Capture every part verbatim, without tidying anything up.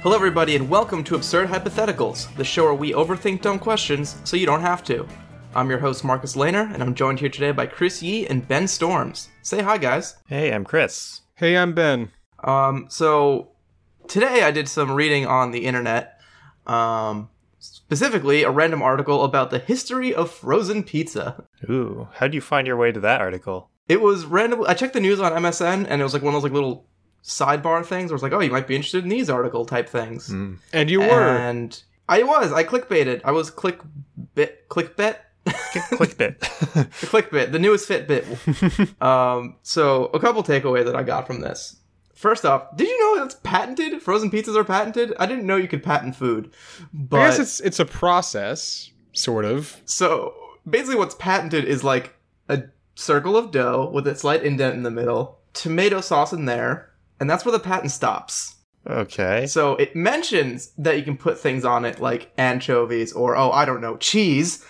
Hello everybody and welcome to Absurd Hypotheticals, the show where we overthink dumb questions so you don't have to. I'm your host Marcus Lehner, and I'm joined here today by Chris Yee and Ben Storms. Say hi, guys. Hey, I'm Chris. Hey, I'm Ben. Um, so today I did some reading on the internet, um, specifically a random article about the history of frozen pizza. Ooh, how'd you find your way to that article? It was random. I checked the news on M S N, and it was like one of those like little sidebar things where it's like, oh, you might be interested in these article type things. Mm. And you were. And I was. I clickbaited. I was clickbit. Clickbit? Clickbit. The Clickbit, the newest Fitbit. um, so, a couple takeaways that I got from this. First off, did you know it's patented? Frozen pizzas are patented? I didn't know you could patent food. But I guess it's it's a process, sort of. So, basically what's patented is like a circle of dough with a slight indent in the middle, tomato sauce in there, and that's where the patent stops. Okay. So it mentions that you can put things on it like anchovies or, oh, I don't know, cheese.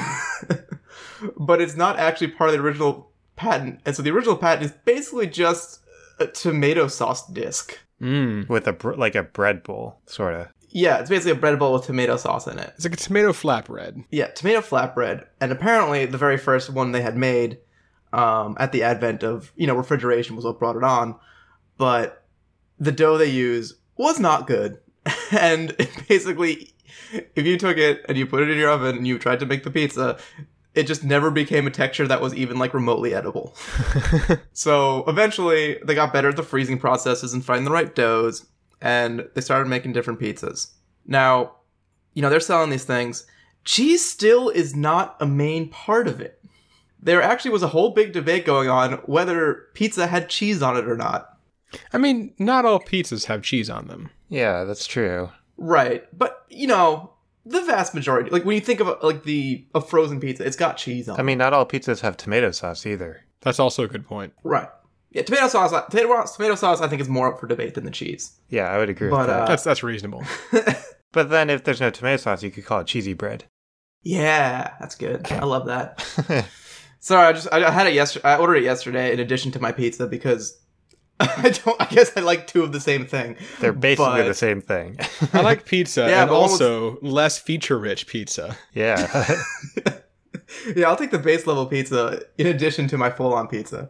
But it's not actually part of the original patent. And so the original patent is basically just a tomato sauce disc. Mm. With a br- like a bread bowl, sort of. Yeah, it's basically a bread bowl with tomato sauce in it. It's like a tomato flatbread. Yeah, tomato flatbread. And apparently the very first one they had made um, at the advent of, you know, refrigeration was what brought it on. But the dough they use was not good. And basically, if you took it and you put it in your oven and you tried to make the pizza, it just never became a texture that was even like remotely edible. So eventually they got better at the freezing processes and finding the right doughs, and they started making different pizzas. Now, you know, they're selling these things. Cheese still is not a main part of it. There actually was a whole big debate going on whether pizza had cheese on it or not. I mean, not all pizzas have cheese on them. Yeah, that's true. Right. But, you know, the vast majority, like when you think of like the a frozen pizza, it's got cheese on it. I mean, not all pizzas have tomato sauce either. That's also a good point. Right. Yeah, tomato sauce, tomato, tomato sauce I think is more up for debate than the cheese. Yeah, I would agree But, with that. uh, That's that's reasonable. But then if there's no tomato sauce, you could call it cheesy bread. Yeah, that's good. I love that. Sorry, I just I had it yesterday. I ordered it yesterday in addition to my pizza because I don't. I guess I like two of the same thing. They're basically but, the same thing. I like pizza, Yeah, and but one was- also less feature-rich pizza. Yeah. Yeah, I'll take the base level pizza in addition to my full on pizza.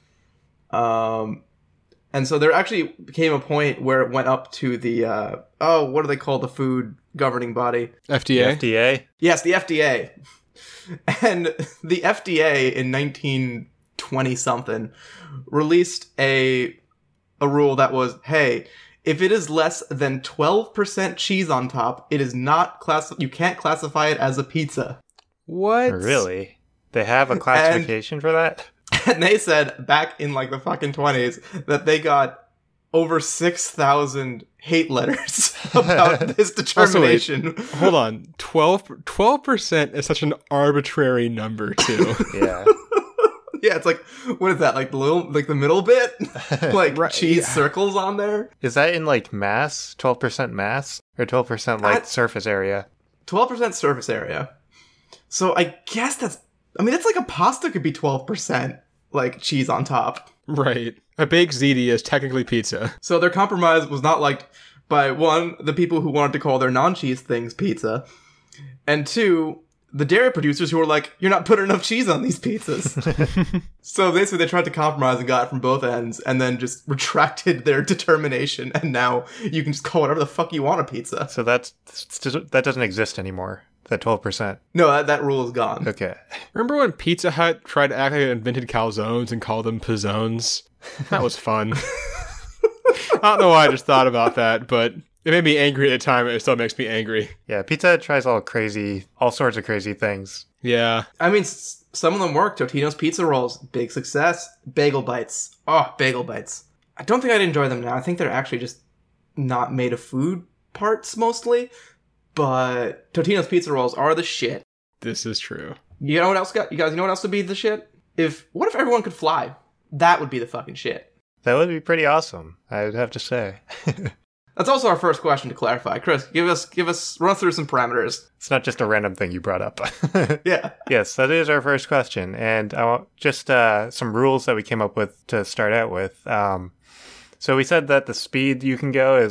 Um, and so there actually became a point where it went up to the uh, oh, what do they call the food governing body? F D A? F D A? Yes, the F D A. And the F D A in nineteen twenty something released a a rule that was, hey, if it is less than twelve percent cheese on top, it is not class you can't classify it as a pizza. What? Really? They have a classification for that? And they said back in like the fucking twenties that they got over six thousand hate letters about this determination. Also, wait, hold on. twelve percent is such an arbitrary number, too. Yeah. Yeah, it's like, what is that? Like the little, like the middle bit? Like Right, cheese yeah. circles on there? Is that in like mass? twelve percent mass? Or twelve percent like I- surface area? twelve percent surface area. So I guess that's, I mean, that's like a pasta could be twelve percent like cheese on top. Right. A baked ziti is technically pizza. So their compromise was not liked by, one, the people who wanted to call their non-cheese things pizza, and two, the dairy producers who were like, you're not putting enough cheese on these pizzas. So basically they tried to compromise and got it from both ends, and then just retracted their determination, and now you can just call whatever the fuck you want a pizza. So that's that doesn't exist anymore. That twelve percent. No, that, that rule is gone. Okay. Remember when Pizza Hut tried to act like it invented calzones and called them pizzones? That was fun. I don't know why I just thought about that, but it made me angry at the time. It still makes me angry. Yeah, Pizza Hut tries all crazy, all sorts of crazy things. Yeah. I mean, s- some of them work. Totino's Pizza Rolls, big success. Bagel Bites. Oh, Bagel Bites. I don't think I'd enjoy them now. I think they're actually just not made of food parts mostly. But Totino's Pizza Rolls are the shit. This is true. You know what else got? You guys, you know what else would be the shit? If what if everyone could fly? That would be the fucking shit. That would be pretty awesome, I would have to say. That's also our first question to clarify. Chris, give us give us run through some parameters. It's not just a random thing you brought up. Yeah. Yes, that is our first question. And I want just uh, some rules that we came up with to start out with. Um, so we said that the speed you can go is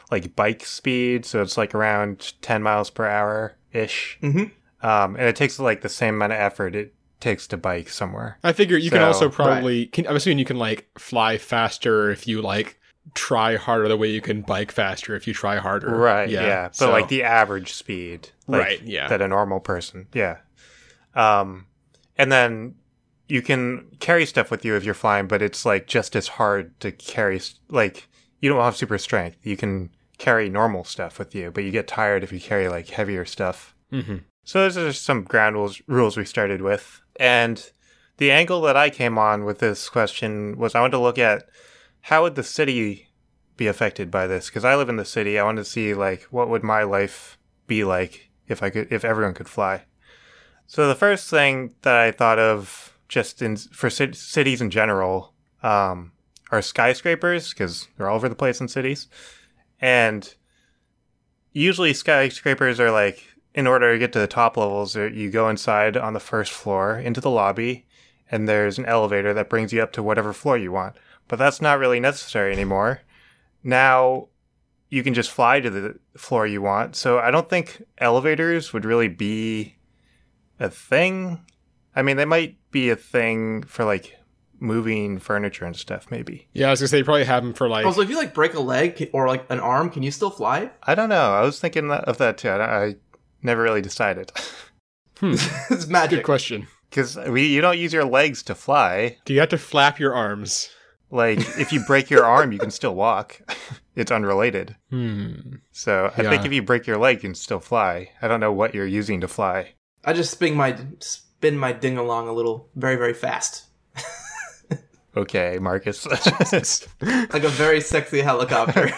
like bike speed, so it's like around ten miles per hour ish. Mm-hmm. Um, and it takes like the same amount of effort it takes to bike somewhere. I figure you can So- also probably. Can, I'm assuming you can like fly faster if you like try harder. The way you can bike faster if you try harder. Right, yeah. But so- like the average speed. Like, Right, yeah. That a normal person. Yeah. Um, and then you can carry stuff with you if you're flying, but it's like just as hard to carry. s- Like, you don't have super strength. You can carry normal stuff with you, but you get tired if you carry like heavier stuff. Mhm. So those are some ground rules, rules we started with. And the angle that I came on with this question was I wanted to look at how would the city be affected by this? Because I live in the city. I wanted to see like what would my life be like if I could, if everyone could fly. So the first thing that I thought of just in for ci- cities in general um, are skyscrapers, because they're all over the place in cities. And usually skyscrapers are like, in order to get to the top levels, uh, you go inside on the first floor into the lobby, and there's an elevator that brings you up to whatever floor you want. But that's not really necessary anymore. Now you can just fly to the floor you want. So I don't think elevators would really be a thing. I mean, they might be a thing for like moving furniture and stuff, maybe. Yeah, I was gonna say you probably have them for like. Also, if you like break a leg ca- or like an arm, can you still fly? I don't know. I was thinking that- of that too. I, I never really decided. Hmm, It's good magic. question. Because we you don't use your legs to fly. Do you have to flap your arms? Like, if you break your arm, you can still walk. It's unrelated. Hmm. So I Yeah. think if you break your leg, you can still fly. I don't know what you're using to fly. I just spin my spin my ding along a little, very very fast, Okay, Marcus. like a very sexy helicopter.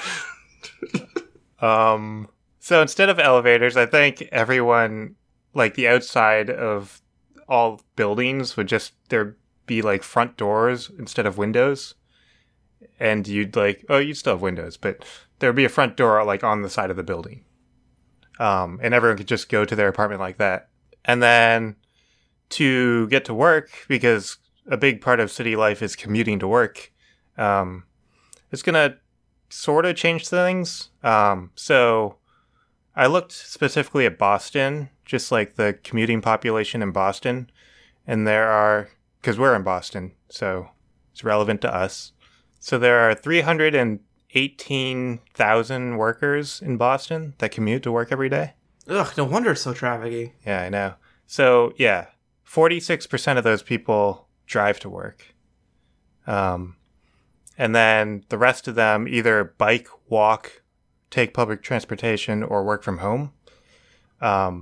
um. So instead of elevators, I think everyone, like the outside of all buildings, would just there be like front doors instead of windows. And you'd like, oh, you'd still have windows, but there would be a front door like on the side of the building. Um, and everyone could just go to their apartment like that. And then to get to work, because a big part of city life is commuting to work, um, it's going to sort of change things. Um, so I looked specifically at Boston, just like the commuting population in Boston. And there are, because we're in Boston, so it's relevant to us. So there are three hundred eighteen thousand workers in Boston that commute to work every day. Ugh, no wonder it's so trafficy. Yeah, I know. So yeah, forty-six percent of those people drive to work. Um, and then the rest of them either bike, walk, take public transportation, or work from home. Um,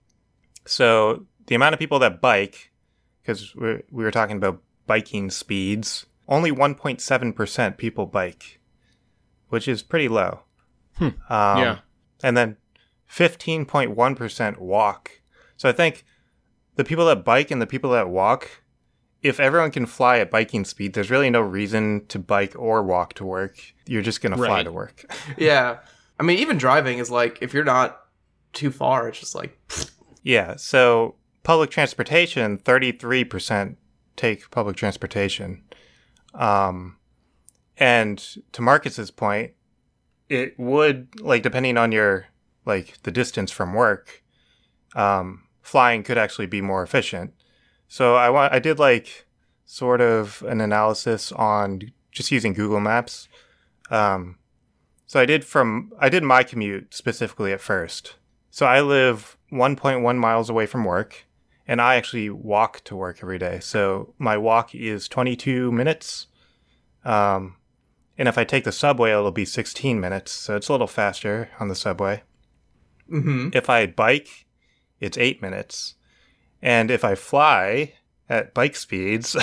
so the amount of people that bike, because we we were talking about biking speeds, only one point seven percent people bike, which is pretty low. Hmm. Um, Yeah. And then fifteen point one percent walk. So I think the people that bike and the people that walk, if everyone can fly at biking speed, there's really no reason to bike or walk to work. You're just going to fly Right. to work. Yeah, I mean, even driving is like, if you're not too far, it's just like, Yeah. So public transportation, thirty-three percent take public transportation. Um, and to Marcus's point, it would, like, depending on your, like, the distance from work, um, flying could actually be more efficient. So I want, I did, like, sort of an analysis on just using Google Maps. Um, so I did from, I did my commute specifically at first. So I live one point one miles away from work, and I actually walk to work every day. So my walk is twenty-two minutes. Um, and if I take the subway, it'll be sixteen minutes. So it's a little faster on the subway. mm-hmm. If I bike, it's eight minutes. And if I fly at bike speeds,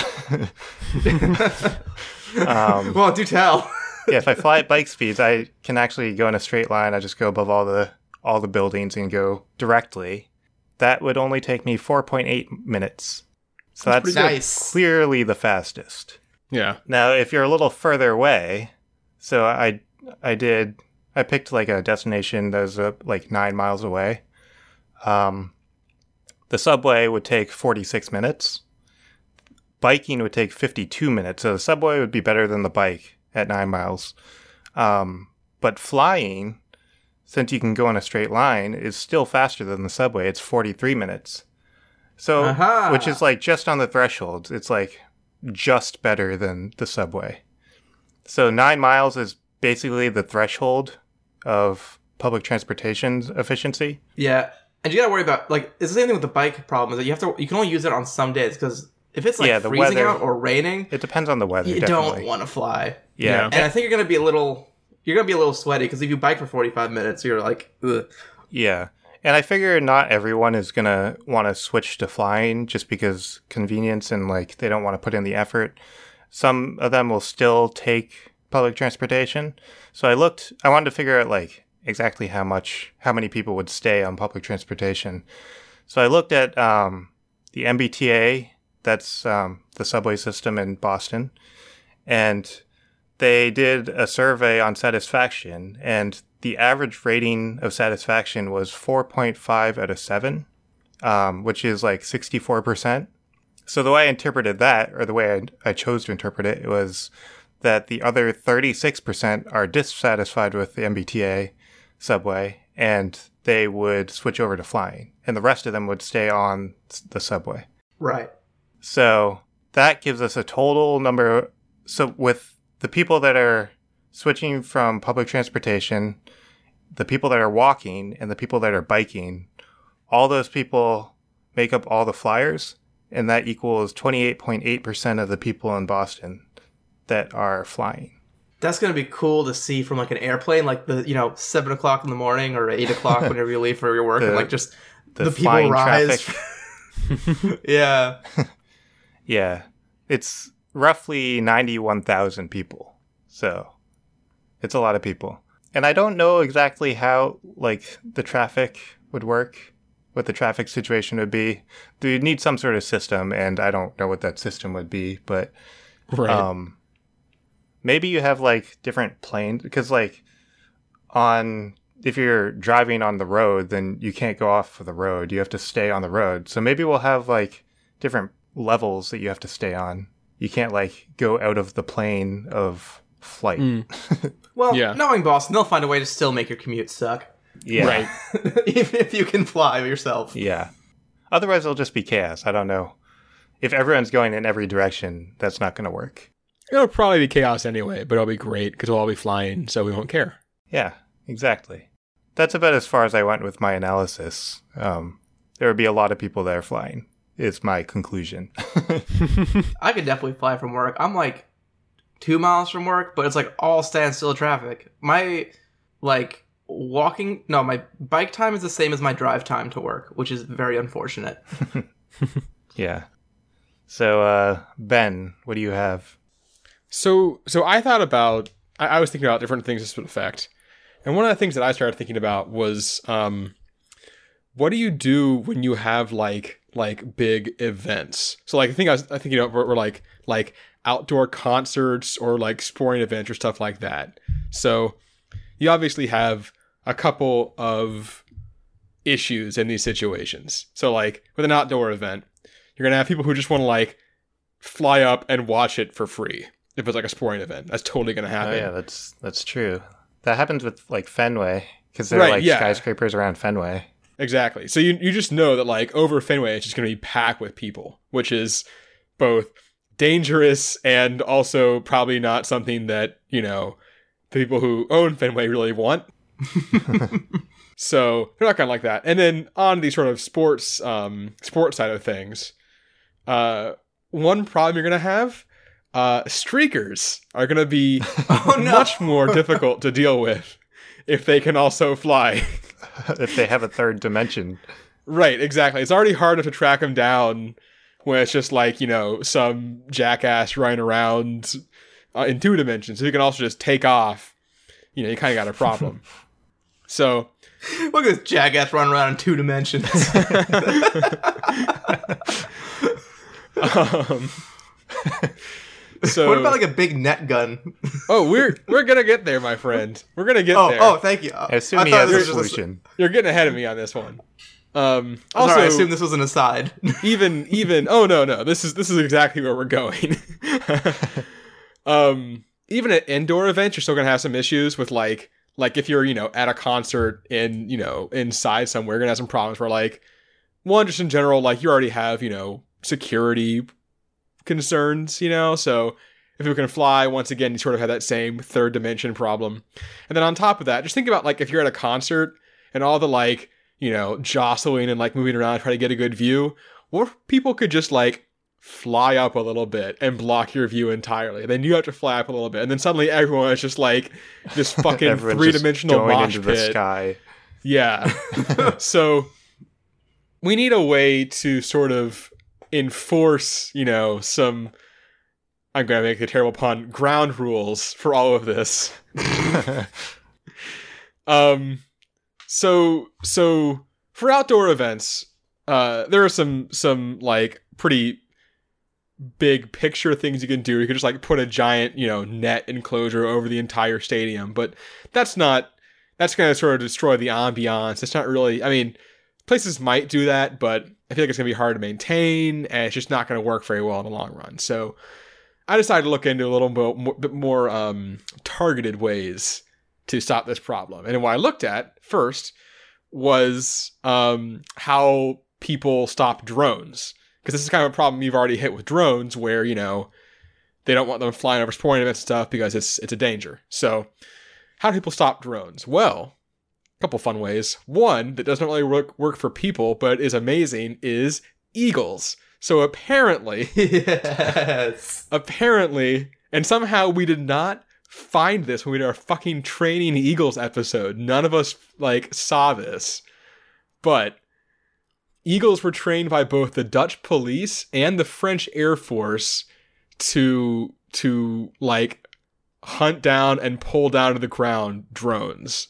um, Well, do tell. yeah, if I fly at bike speeds, I can actually go in a straight line. I just go above all the all the buildings and go directly. That would only take me four point eight minutes. So That's that's, pretty good. Nice. clearly the fastest. Yeah. Now, if you're a little further away, so I I did I picked like a destination that was uh, like nine miles away. Um, the subway would take forty-six minutes. Biking would take fifty-two minutes. So the subway would be better than the bike at nine miles. Um, But flying, since you can go in a straight line, is still faster than the subway. It's forty-three minutes. So, Aha. which is like just on the threshold. It's like just better than the subway. So nine miles is basically the threshold of public transportation's efficiency. Yeah, and you gotta worry about, like, it's the same thing with the bike problem, is that you have to, you can only use it on some days, because if it's like Yeah, the freezing weather- out or raining, It depends on the weather, you definitely. don't want to fly. Yeah. And I think you're gonna be a little, you're gonna be a little sweaty, because if you bike for forty-five minutes, you're like, ugh. Yeah. And I figure not everyone is going to want to switch to flying just because convenience and like they don't want to put in the effort. Some of them will still take public transportation. So I looked, I wanted to figure out like exactly how much, how many people would stay on public transportation. So I looked at um, the M B T A, that's um, the subway system in Boston, and they did a survey on satisfaction, and the average rating of satisfaction was four point five out of seven, um, which is like sixty-four percent. So the way I interpreted that, or the way I, I chose to interpret it, was that the other thirty-six percent are dissatisfied with the M B T A subway, and they would switch over to flying, and the rest of them would stay on the subway. Right. So that gives us a total number. So with the people that are switching from public transportation, the people that are walking, and the people that are biking, all those people make up all the flyers, and that equals twenty-eight point eight percent of the people in Boston that are flying. That's gonna be cool to see from like an airplane, like the, you know, seven o'clock in the morning or eight o'clock whenever you leave for your work, The- and like just The, the, people flying rise. traffic. Yeah. Yeah. It's roughly ninety-one thousand people. So it's a lot of people. And I don't know exactly how, like, the traffic would work, what the traffic situation would be. You need some sort of system, and I don't know what that system would be, but Right. um, maybe you have, like, different planes, because, like, on, if you're driving on the road, then you can't go off of the road. You have to stay on the road. So maybe we'll have, like, different levels that you have to stay on. You can't, like, go out of the plane of flight. Mm. Well, Yeah. knowing Boston, they'll find a way to still make your commute suck. Yeah. Right. Even if you can fly yourself. Yeah. Otherwise, it'll just be chaos. I don't know. If everyone's going in every direction, that's not going to work. It'll probably be chaos anyway, but it'll be great because we'll all be flying, so we won't care. Yeah, exactly. That's about as far as I went with my analysis. Um, there would be a lot of people there flying, is my conclusion. I could definitely fly from work. I'm like two miles from work, but it's like all standstill traffic. My, like, walking, no, my bike time is the same as my drive time to work, which is very unfortunate. Yeah. So, uh, Ben, what do you have? So, so I thought about, I, I was thinking about different things this would affect. And one of the things that I started thinking about was, um, what do you do when you have like, like big events? So like, I think I was I thinking about were, were like, like outdoor concerts or like sporting events or stuff like that. So you obviously have a couple of issues in these situations. So like with an outdoor event, you're going to have people who just want to like fly up and watch it for free. If it's like a sporting event, that's totally going to happen. Oh, yeah, that's that's true. That happens with, like, Fenway, because there Right, are, like, yeah. skyscrapers around Fenway. Exactly. So you you just know that like over Fenway, it's just going to be packed with people, which is both dangerous and also probably not something that, you know, the people who own Fenway really want. So they're not going to like that. And then on the sort of sports um, sports side of things, uh, one problem you're going to have, uh, streakers are going to be Oh, no. much more difficult to deal with if they can also fly. If they have a third dimension. Right, exactly. It's already harder to track them down when it's just like, you know, some jackass running around uh, in two dimensions. So you can also just take off. You know, you kind of got a problem. So, Look at this jackass running around in two dimensions. um, so What about like a big net gun? oh, we're we're gonna get there, my friend. We're gonna get Oh, there. oh, thank you. I assume I he thought has this a was just solution. You're getting ahead of me on this one. Um, I'm also, sorry, I assume this was an aside. even even oh no no this is this is exactly where we're going. um, even at indoor events, you're still gonna have some issues with like like if you're, you know, at a concert in, you know, inside somewhere, you're gonna have some problems where like, one, just in general, like you already have, you know, security concerns, you know, so if you can fly, once again, you sort of have that same third dimension problem. And then on top of that, just think about like if you're at a concert and all the like, you know, jostling and like moving around, trying to get a good view, what if people could just like fly up a little bit and block your view entirely? Then you have to fly up a little bit, and then suddenly everyone is just like this fucking three-dimensional mosh into pit. The sky. Yeah. So we need a way to sort of enforce, you know, some, I'm going to make a terrible pun, ground rules for all of this. um, so, so for outdoor events, uh, there are some, some like pretty big picture things you can do. You could just like put a giant, you know, net enclosure over the entire stadium, but that's not, that's going to sort of destroy the ambiance. It's not really, I mean, places might do that, but I feel like it's going to be hard to maintain, and it's just not going to work very well in the long run. So I decided to look into a little bit more, bit more um, targeted ways to stop this problem. And what I looked at first was um, how people stop drones. Because this is kind of a problem you've already hit with drones, where, you know, they don't want them flying over sporting events and stuff because it's it's a danger. So how do people stop drones? Well, a couple fun ways. One that doesn't really work, work for people, but is amazing, is eagles. So apparently, yes, apparently, and somehow we did not find this when we did our fucking training eagles episode. None of us, like, saw this. But eagles were trained by both the Dutch police and the French Air Force to, to like, hunt down and pull down to the ground drones.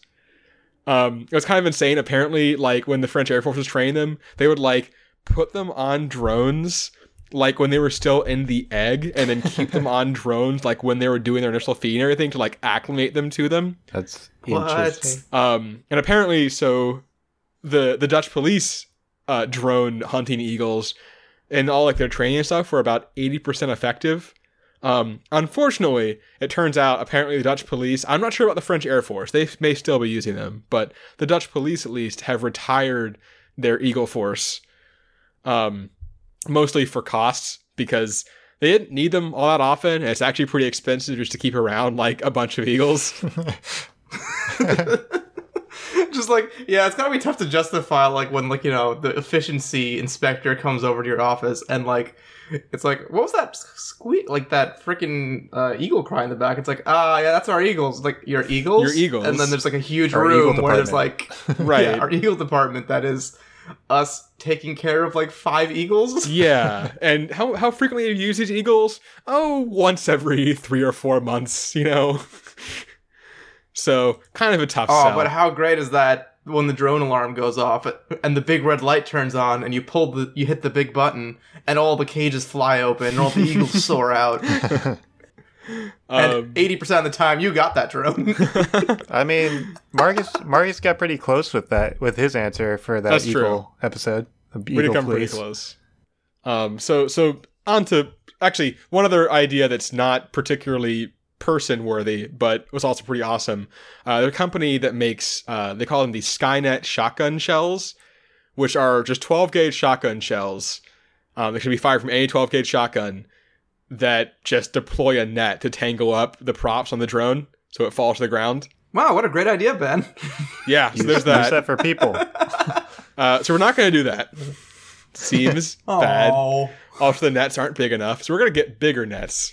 Um, it was kind of insane. Apparently, like, when the French Air Force was training them, they would, like, put them on drones, like, when they were still in the egg, and then keep them on drones, like, when they were doing their initial feed and everything, to, like, acclimate them to them. That's What? interesting. Um, and apparently, so, the, the Dutch police uh, drone hunting eagles and all, like, their training and stuff were about eighty percent effective. Um, unfortunately, it turns out, apparently the Dutch police, I'm not sure about the French Air Force, they may still be using them, but the Dutch police, at least, have retired their Eagle Force, um, mostly for costs, because they didn't need them all that often, and it's actually pretty expensive just to keep around, like, a bunch of eagles. Just like, yeah, it's gotta be tough to justify, like, when, like, you know, the efficiency inspector comes over to your office and, like, it's like, what was that squeak? Like, that freaking uh, eagle cry in the back. It's like, ah, yeah, that's our eagles. Like, your eagles? Your eagles. And then there's, like, a huge Our room eagle where there's, department. like, Right. yeah, our eagle department that is us taking care of, like, five eagles. Yeah, and how how frequently do you use these eagles? Oh, once every three or four months, you know? So, kind of a tough Oh, sell. but how great is that when the drone alarm goes off and the big red light turns on and you pull the, you hit the big button and all the cages fly open and all the eagles soar out. And Um, eighty percent of the time you got that drone. I mean, Marcus Marcus got pretty close with that with his answer for that That's Eagle true. episode. The we did Eagle come pretty Police. close. Um, so so on to actually one other idea that's not particularly person worthy, but was also pretty awesome. Uh, they're a company that makes uh, they call them the Skynet shotgun shells, which are just twelve gauge shotgun shells. Um, they should be fired from any twelve gauge shotgun that just deploy a net to tangle up the props on the drone so it falls to the ground. Wow, what a great idea, Ben. Yeah, so there's Use that. that for people. Uh, so we're not going to do that. Seems bad. Aw. Also, the nets aren't big enough, so we're going to get bigger nets.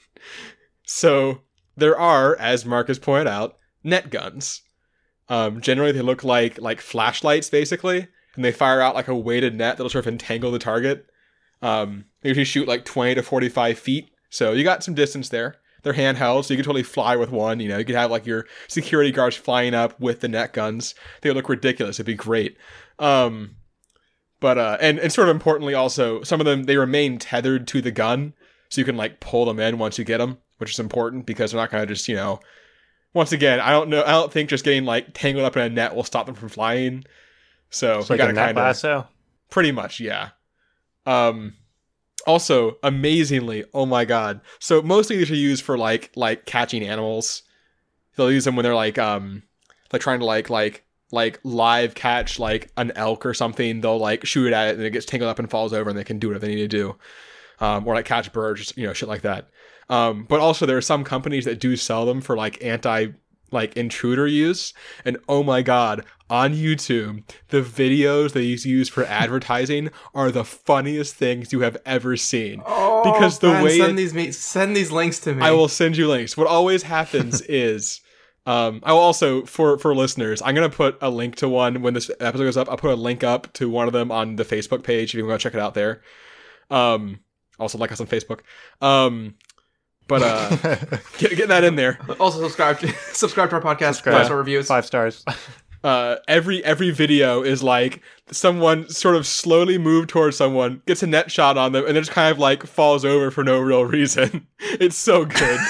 So there are, as Marcus pointed out, net guns. Um, generally, they look like like flashlights, basically, and they fire out like a weighted net that'll sort of entangle the target. Um, they usually shoot like twenty to forty-five feet, so you got some distance there. They're handheld, so you can totally fly with one. You know, you could have like your security guards flying up with the net guns. They would look ridiculous. It'd be great. Um, but uh, and and sort of importantly, also some of them they remain tethered to the gun, so you can like pull them in once you get them, which is important because they're not going to just, you know. Once again, I don't know. I don't think just getting like tangled up in a net will stop them from flying. So It's you like a gotta net kind of lasso. pretty much, yeah. Um, also, amazingly, oh my god. So mostly these are used for like like catching animals. They'll use them when they're like um like trying to like like like live catch like an elk or something. They'll like shoot at it and it gets tangled up and falls over, and they can do whatever they need to do, um, or like catch birds, you know, shit like that. Um, but also there are some companies that do sell them for like anti like intruder use, and oh my god, on YouTube the videos they use for advertising are the funniest things you have ever seen. Oh, because the man, way send it, these me send these links to me. I will send you links. What always happens is um I will also for for listeners, I'm gonna put a link to one when this episode goes up. I'll put a link up to one of them on the Facebook page if you want to check it out there. Um also like us on Facebook. Um But uh, get, get that in there. Also subscribe to subscribe to our podcast. Subscribe. Five star reviews. Five stars. Uh, every every video is like someone sort of slowly move towards someone, gets a net shot on them, and then just kind of like falls over for no real reason. It's so good.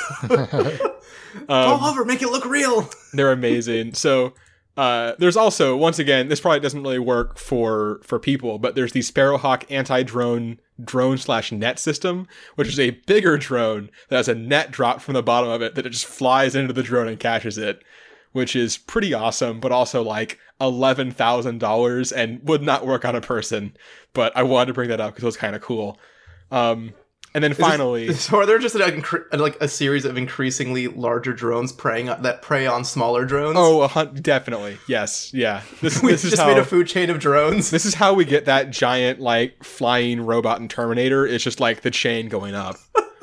Fall um, over, make it look real. they're amazing. So uh, there's also, once again, this probably doesn't really work for for people, but there's the Sparrowhawk anti-drone drone slash net system, which is a bigger drone that has a net dropped from the bottom of it that it just flies into the drone and catches it, which is pretty awesome, but also like eleven thousand dollars and would not work on a person. But I wanted to bring that up because it was kind of cool. Um, and then finally, Is this, so are there just like, incre- like a series of increasingly larger drones preying on, that prey on smaller drones? oh, a hun- definitely, yes, yeah. This, We've this is just how made a food chain of drones. this is how we get that giant like flying robot in Terminator. It's just like the chain going up.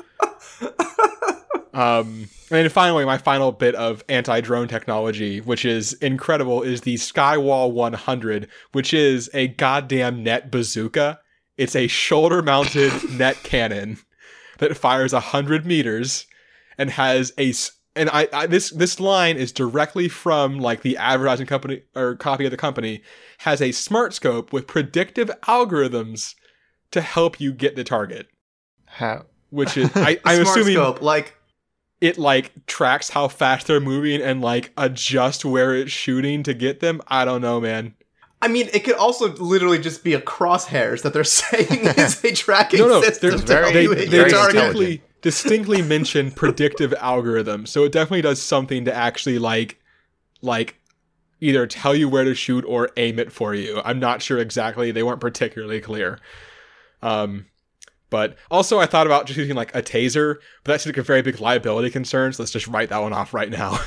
um, and then finally, my final bit of anti-drone technology, which is incredible, is the Skywall one hundred, which is a goddamn net bazooka. It's a shoulder-mounted net cannon that fires one hundred meters and has a... And I, I this this line is directly from like the advertising company or copy of the company, has a smart scope with predictive algorithms to help you get the target. How? Which is I, I'm Smart assuming scope, like it like tracks how fast they're moving and like adjust where it's shooting to get them. I don't know, man. I mean, it could also literally just be a crosshairs that they're saying is a tracking No, no, system they're to very- help They, you they hit your very target. distinctly distinctly mention predictive algorithms, so it definitely does something to actually like like either tell you where to shoot or aim it for you. I'm not sure exactly. They weren't particularly clear. Um, but also I thought about just using like a taser, but that's like a very big liability concern. So let's just write that one off right now.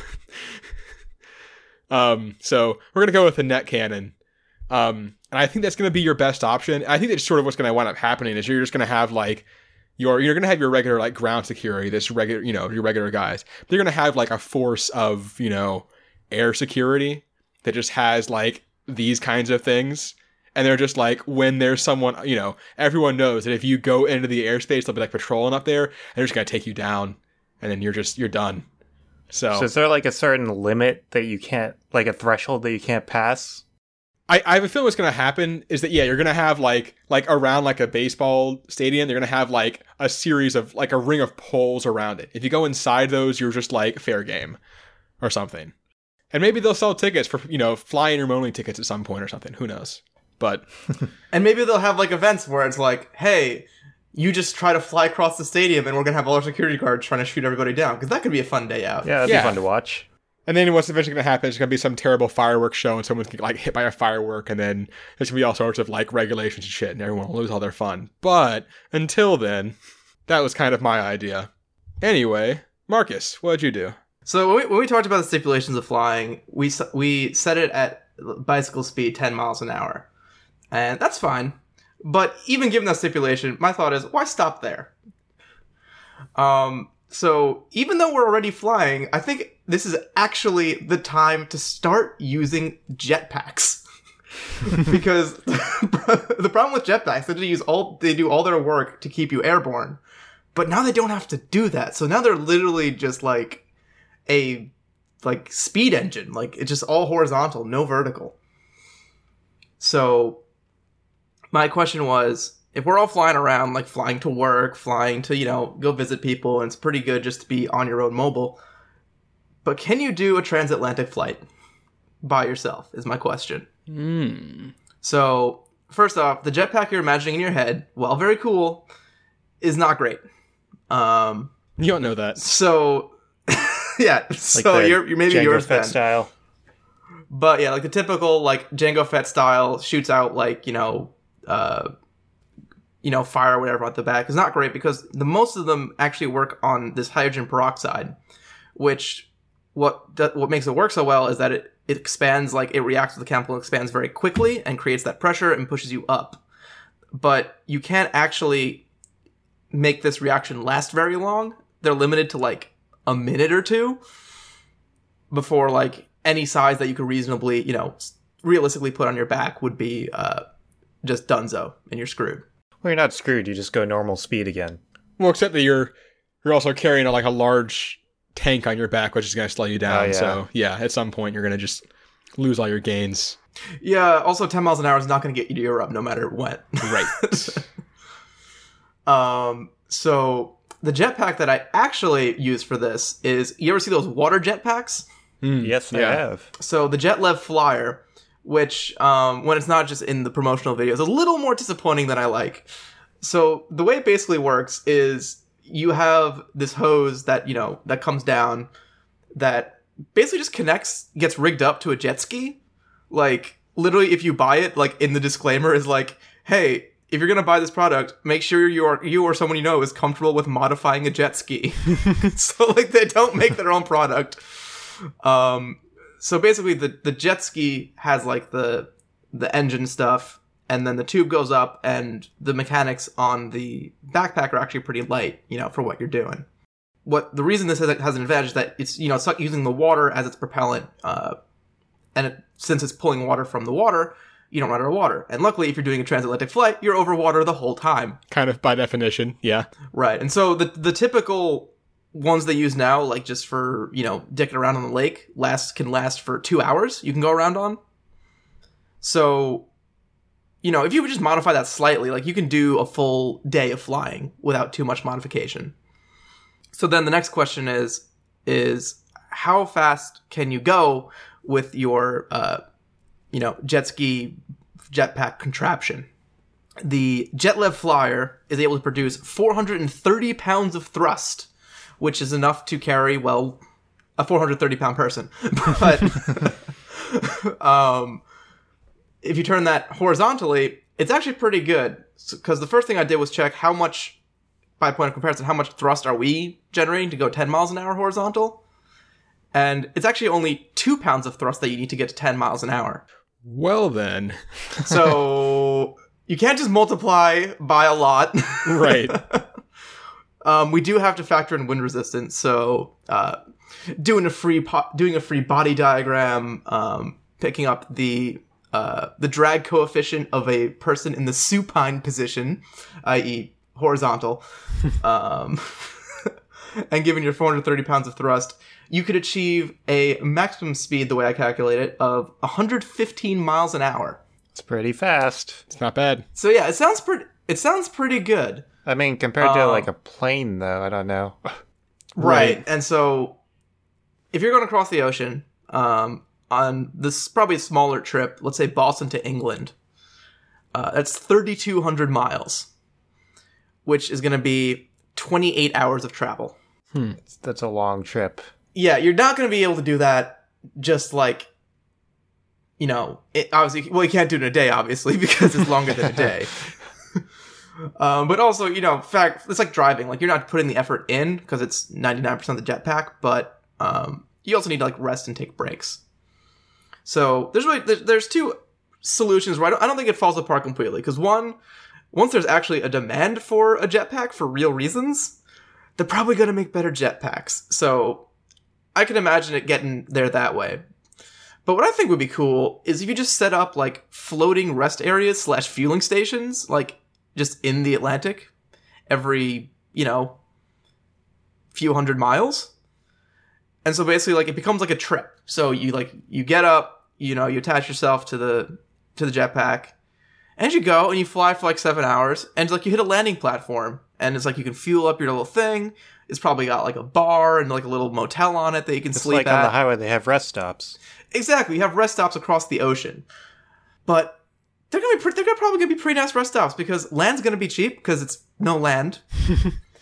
um, so we're gonna go with the net cannon. Um, and I think that's going to be your best option. I think that's sort of what's going to wind up happening is you're just going to have like your, you're going to have your regular like ground security, this regular, you know, your regular guys. They're going to have like a force of, you know, air security that just has like these kinds of things. And they're just like, when there's someone, you know, everyone knows that if you go into the airspace, they'll be like patrolling up there and they're just going to take you down. And then you're just, you're done. So, So is there like a certain limit that you can't, like a threshold that you can't pass? I, I have a feeling what's going to happen is that, yeah, you're going to have like, like around like a baseball stadium, they're going to have like a series of like a ring of poles around it. If you go inside those, you're just like fair game or something. And maybe they'll sell tickets for, you know, flying room only tickets at some point or something. Who knows? But And maybe they'll have like events where it's like, hey, you just try to fly across the stadium and we're going to have all our security guards trying to shoot everybody down. Because that could be a fun day out. Yeah, that'd Yeah. be fun to watch. and then what's eventually going to happen is going to be some terrible fireworks show and someone's going to get like hit by a firework, and then there's going to be all sorts of like regulations and shit, and everyone will lose all their fun. But until then, that was kind of my idea. Anyway, Marcus, what'd you do? So when we, when we talked about the stipulations of flying, we s- we set it at bicycle speed ten miles an hour. And that's fine. But even given that stipulation, my thought is, why stop there? Um, so even though we're already flying, I think this is actually the time to start using jetpacks. Because the problem with jetpacks is they use all they do all their work to keep you airborne. But now they don't have to do that. So now they're literally just like a like speed engine. Like it's just all horizontal, no vertical. So my question was, if we're all flying around, like flying to work, flying to, you know, go visit people, and it's pretty good just to be on your own mobile, but can you do a transatlantic flight by yourself, is my question. Mm. So, first off, the jetpack you're imagining in your head, while very cool, is not great. Um, You don't know that. so, yeah, Like so the you're, you're maybe Jango yours Fett then. style. But yeah, like the typical like Jango Fett style shoots out like, you know, uh, you know, fire or whatever at the back is not great because the most of them actually work on this hydrogen peroxide, which what that, what makes it work so well is that it, it expands, like it reacts with the chemical, expands very quickly and creates that pressure and pushes you up. But you can't actually make this reaction last very long. They're limited to like a minute or two before like any size that you could reasonably, you know, realistically put on your back would be uh, just donezo and you're screwed. Well, you're not screwed. You just go normal speed again. Well, except that you're you're also carrying like a large tank on your back, which is going to slow you down. Oh, yeah. So yeah, at some point you're going to just lose all your gains. Yeah. Also, ten miles an hour is not going to get you to Europe, no matter what. Right. um. So the jetpack that I actually use for this is, you ever see those water jetpacks? Mm, yes, I yeah. have. So the JetLev Flyer, which um, when it's not just in the promotional videos, is a little more disappointing than I like. So the way it basically works is you have this hose that, you know, that comes down that basically just connects, gets rigged up to a jet ski. Like, literally, if you buy it, like, in the disclaimer is like, hey, if you're going to buy this product, make sure you are, you or someone you know is comfortable with modifying a jet ski. So, like, they don't make their own product. Um, so basically the, the jet ski has like the, the engine stuff, and then the tube goes up, and the mechanics on the backpack are actually pretty light, you know, for what you're doing. What the reason this has, has an advantage is that it's, you know, it's not using the water as its propellant, uh, and it, since it's pulling water from the water, you don't run out of water. And luckily, if you're doing a transatlantic flight, you're over water the whole time. Kind of by definition, yeah. Right. And so the the typical ones they use now, like just for, you know, dicking around on the lake, last can last for two hours. You can go around on. So, you know, if you would just modify that slightly, like you can do a full day of flying without too much modification. So then the next question is, is how fast can you go with your, uh, you know, jet ski jetpack contraption? The JetLev Flyer is able to produce four hundred thirty pounds of thrust, which is enough to carry, well, a four hundred thirty pound person. But um, if you turn that horizontally, it's actually pretty good. Because the first thing I did was check how much, by point of comparison, how much thrust are we generating to go ten miles an hour horizontal? And it's actually only two pounds of thrust that you need to get to ten miles an hour. Well then. So you can't just multiply by a lot. Right. um, we do have to factor in wind resistance. So uh, doing a free po- doing a free body diagram, um, picking up the uh, the drag coefficient of a person in the supine position, that is horizontal, um, and given your four hundred thirty pounds of thrust, you could achieve a maximum speed, the way I calculate it, of one hundred fifteen miles an hour. It's pretty fast. It's not bad. So yeah, it sounds pretty. It sounds pretty good. I mean, compared to Um, like a plane, though, I don't know. Right. Right. And so, if you're going to cross the ocean, um, on this probably a smaller trip, let's say Boston to England, uh, that's thirty-two hundred miles, which is going to be twenty-eight hours of travel. It's, that's a long trip. Yeah, you're not going to be able to do that just like, you know, it, obviously, well, you can't do it in a day, obviously, because it's longer than a day. um, but also, you know, fact, it's like driving. Like, you're not putting the effort in because it's ninety-nine percent of the jetpack, but um, you also need to, like, rest and take breaks. So there's really, there's, there's two solutions where I don't, I don't think it falls apart completely. Because one, once there's actually a demand for a jetpack for real reasons, they're probably going to make better jetpacks. So I can imagine it getting there that way. But what I think would be cool is if you just set up like floating rest areas slash fueling stations, like just in the Atlantic every, you know, few hundred miles. And so basically like it becomes like a trip. So you like, you get up, you know, you attach yourself to the, to the jetpack, and you go and you fly for like seven hours and like you hit a landing platform, and it's like you can fuel up your little thing. It's probably got like a bar and like a little motel on it that you can It's sleep like at. on the highway, they have rest stops. Exactly, you have rest stops across the ocean, but they're gonna be pre- they're gonna probably gonna be pretty nice rest stops because land's gonna be cheap because it's no land,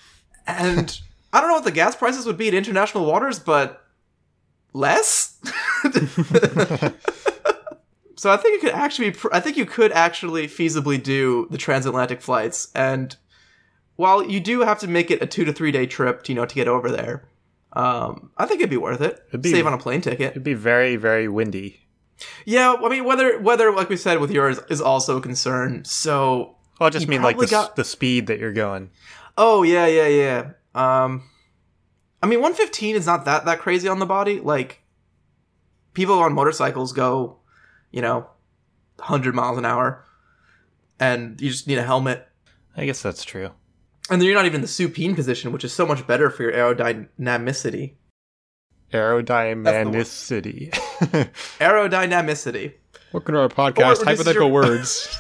and I don't know what the gas prices would be in international waters, but less. So I think it could actually be, pr- I think you could actually feasibly do the transatlantic flights. And while you do have to make it a two to three day trip, to, you know, to get over there, um, I think it'd be worth it. It'd be, Save on a plane ticket. It'd be very, very windy. Yeah, I mean, weather, weather, like we said with yours, is also a concern. So, Well, I just you mean like the, probably s- got- the speed that you're going. oh yeah, yeah, yeah. Um, I mean, one fifteen is not that that crazy on the body. Like, people on motorcycles go, you know, one hundred miles an hour, and you just need a helmet. I guess that's true. And then you're not even in the supine position, which is so much better for your aerodynamicity. Aerodynamicity. Aerodynamicity. Welcome to our podcast, Or reduces hypothetical your- words.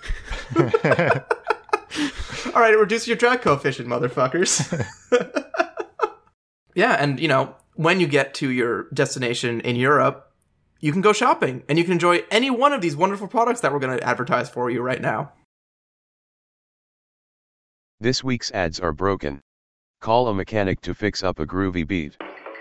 All right, reduce your drag coefficient, motherfuckers. Yeah, and, you know, when you get to your destination in Europe, you can go shopping, and you can enjoy any one of these wonderful products that we're going to advertise for you right now. This week's ads are broken. Call a mechanic to fix up a groovy beat.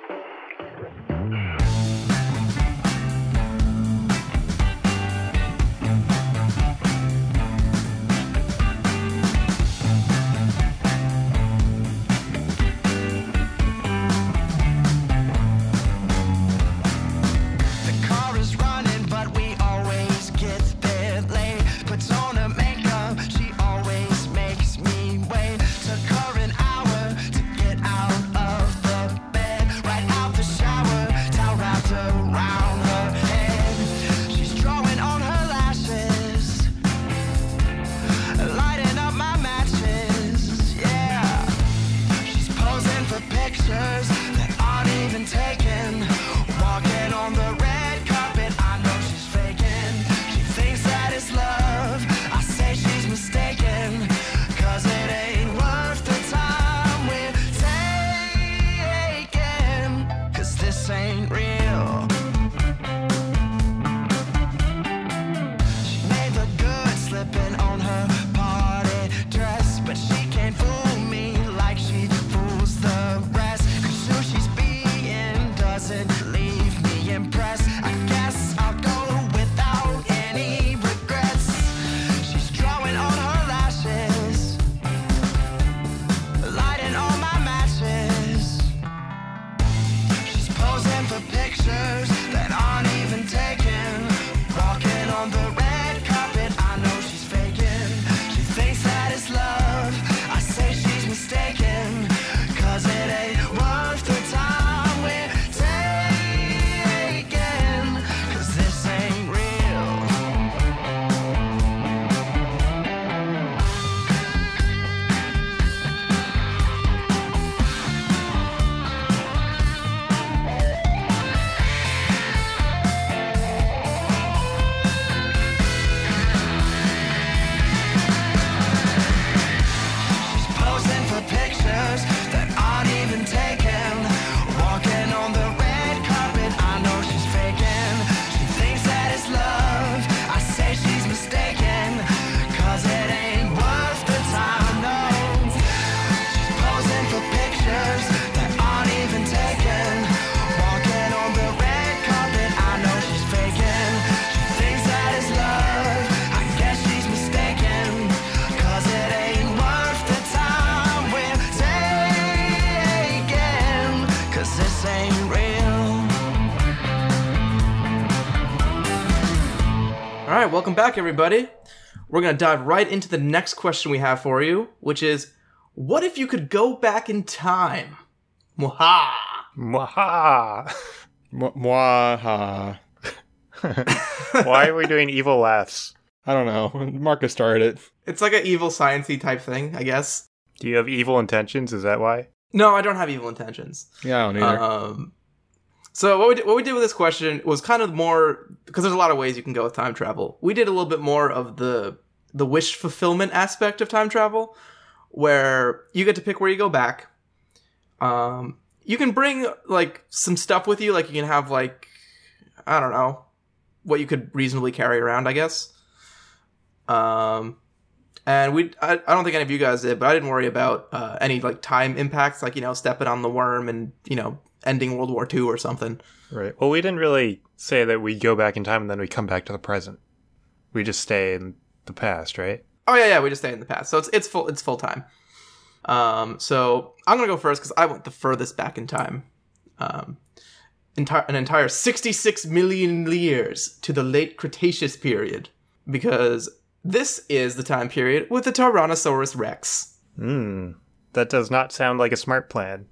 The car is running, but we always get there late. Puts on her makeup, she always makes me wait. Took her an hour to get out of the bed. Right out the shower, towel wrapped around her head. She's drawing on her lashes, lighting up my matches, yeah. She's posing for pictures that aren't even taken. Walking on the red carpet, I know she's faking. She thinks that it's love, I say she's mistaken. Cause it ain't worth the time we're taking. Cause this ain't real. She made the good slipping on her party dress, but she can't fool me like she fools the rest. Cause who she's being doesn't leave me impressed. I guess I'll go without any regrets. She's drawing on her lashes, lighting all my matches. She's posing for pictures that aren't even taken. Walking on the red carpet, I know she's faking. She thinks that it's love, I say she's mistaken. Cause it ain't worth the time we're taking. Cause this ain't real. She's posing for pictures that aren't even taken. Walking on the red carpet, I know she's faking. She thinks that it's love, I say she's mistaken. Cause it ain't worth the time, no. She's posing for pictures that aren't even taken. Walking on the red carpet, I know she's faking. She thinks that it's love, I guess she's mistaken. Cause it ain't worth the time we're taking. Cause this ain't real. All right, welcome back, everybody. We're going to dive right into the next question we have for you, which is, what if you could go back in time? Mwaha! Mwaha! Mwa- Mwaha. Why are we doing evil laughs? I don't know. Marcus started it. It's like an evil sciencey type thing, I guess. Do you have evil intentions? Is that why? No, I don't have evil intentions. Yeah, I don't either. Um, so what we did, what we did with this question was kind of more, because there's a lot of ways you can go with time travel. We did a little bit more of the the wish fulfillment aspect of time travel, where you get to pick where you go back. Um, you can bring like some stuff with you, like you can have like, I don't know, what you could reasonably carry around, I guess. Um, and we, I, I don't think any of you guys did, but I didn't worry about uh, any like time impacts, like, you know, stepping on the worm and, you know, ending World War Two or something. Right. Well, we didn't really say that we go back in time and then we come back to the present. We just stay in the past, right? Oh yeah, yeah, we just stay in the past. So it's it's full it's full time. Um, so I'm gonna go first because I went the furthest back in time. Um, entire an entire sixty-six million years to the late Cretaceous period, because this is the time period with the Tyrannosaurus Rex. Hmm. That does not sound like a smart plan.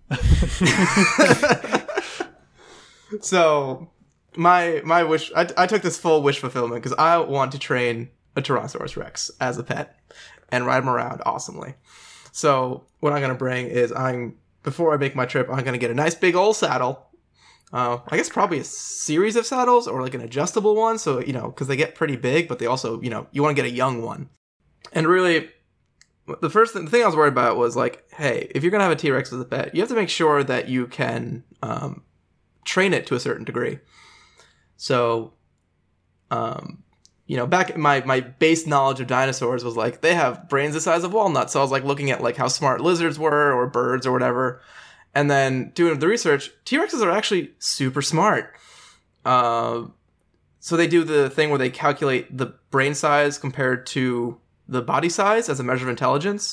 So my my wish, I, I took this full wish fulfillment because I want to train a Tyrannosaurus Rex as a pet and ride him around awesomely. So what I'm gonna bring is I'm before I make my trip, I'm gonna get a nice big old saddle. Uh, I guess probably a series of saddles or like an adjustable one. So you know, because they get pretty big, but they also you know you want to get a young one. And really, the first thing, the thing I was worried about was like, hey, if you're gonna have a T-Rex as a pet, you have to make sure that you can um, train it to a certain degree. So, um, you know, back my my base knowledge of dinosaurs was like they have brains the size of walnuts. So I was like looking at like how smart lizards were or birds or whatever, and then doing the research. T-Rexes are actually super smart. Uh, so they do the thing where they calculate the brain size compared to the body size as a measure of intelligence,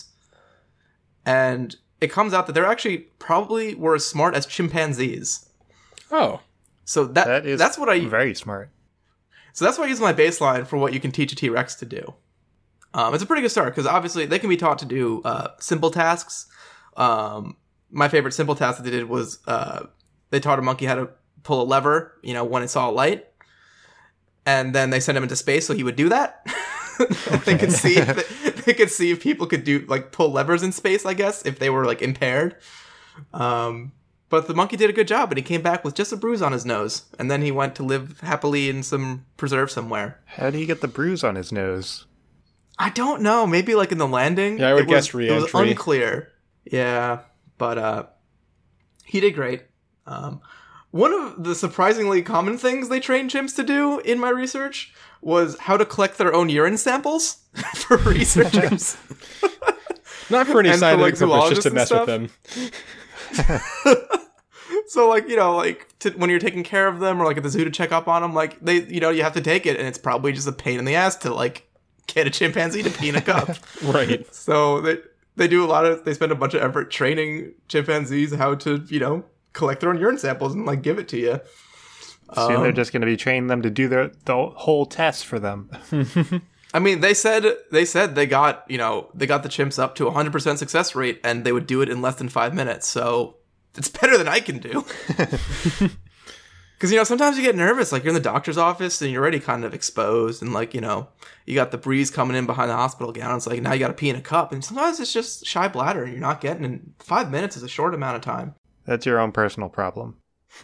and it comes out that they're actually probably were as smart as chimpanzees. Oh, so that, That is that's what I very smart. so that's what I use my baseline for what you can teach a T-Rex to do. Um, it's a pretty good start because obviously they can be taught to do uh, simple tasks. Um, my favorite simple task that they did was uh, they taught a monkey how to pull a lever, you know, when it saw a light, and then they sent him into space so he would do that. they could see if they could see if people could do like pull levers in space, I guess, if they were like impaired. Um, but the monkey did a good job, and he came back with just a bruise on his nose, and then he went to live happily in some preserve somewhere. How do you get the bruise on his nose? I don't know. Maybe like in the landing. Yeah, I would it was, guess It was re-entry. unclear. Yeah, but uh, he did great. Um, one of the surprisingly common things they train chimps to do in my research was how to collect their own urine samples for researchers. not for any And for, scientific like, purpose, just to mess zoologists with and them. So, like, you know, like, to, when you're taking care of them or, like, at the zoo to check up on them, like, they, you know, you have to take it, and it's probably just a pain in the ass to, like, get a chimpanzee to pee in a cup. Right. So they they do a lot of, they spend a bunch of effort training chimpanzees how to, you know, collect their own urine samples and, like, give it to you. Soon Um, they're just going to be training them to do their, the whole test for them. I mean, they said they said they got, you know, they got the chimps up to a one hundred percent success rate, and they would do it in less than five minutes. So it's better than I can do. Because, you know, sometimes you get nervous. Like, you're in the doctor's office, and you're already kind of exposed. And, like, you know, you got the breeze coming in behind the hospital gown. It's like, now you got to pee in a cup. And sometimes it's just shy bladder, and you're not getting in. Five minutes is a short amount of time. That's your own personal problem.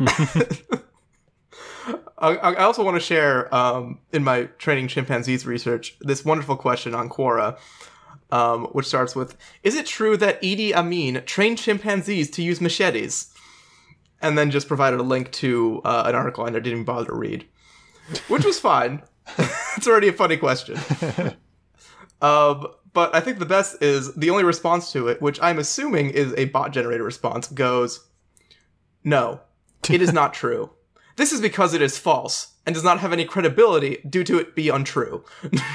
I, I also want to share, um, in my training chimpanzees research, this wonderful question on Quora, um, which starts with, is it true that Idi Amin trained chimpanzees to use machetes? And then just provided a link to uh, an article I didn't even bother to read, which was fine. It's already a funny question. um, but I think the best is the only response to it, which I'm assuming is a bot-generated response, goes, no, it is not true. This is because it is false and does not have any credibility due to it be untrue.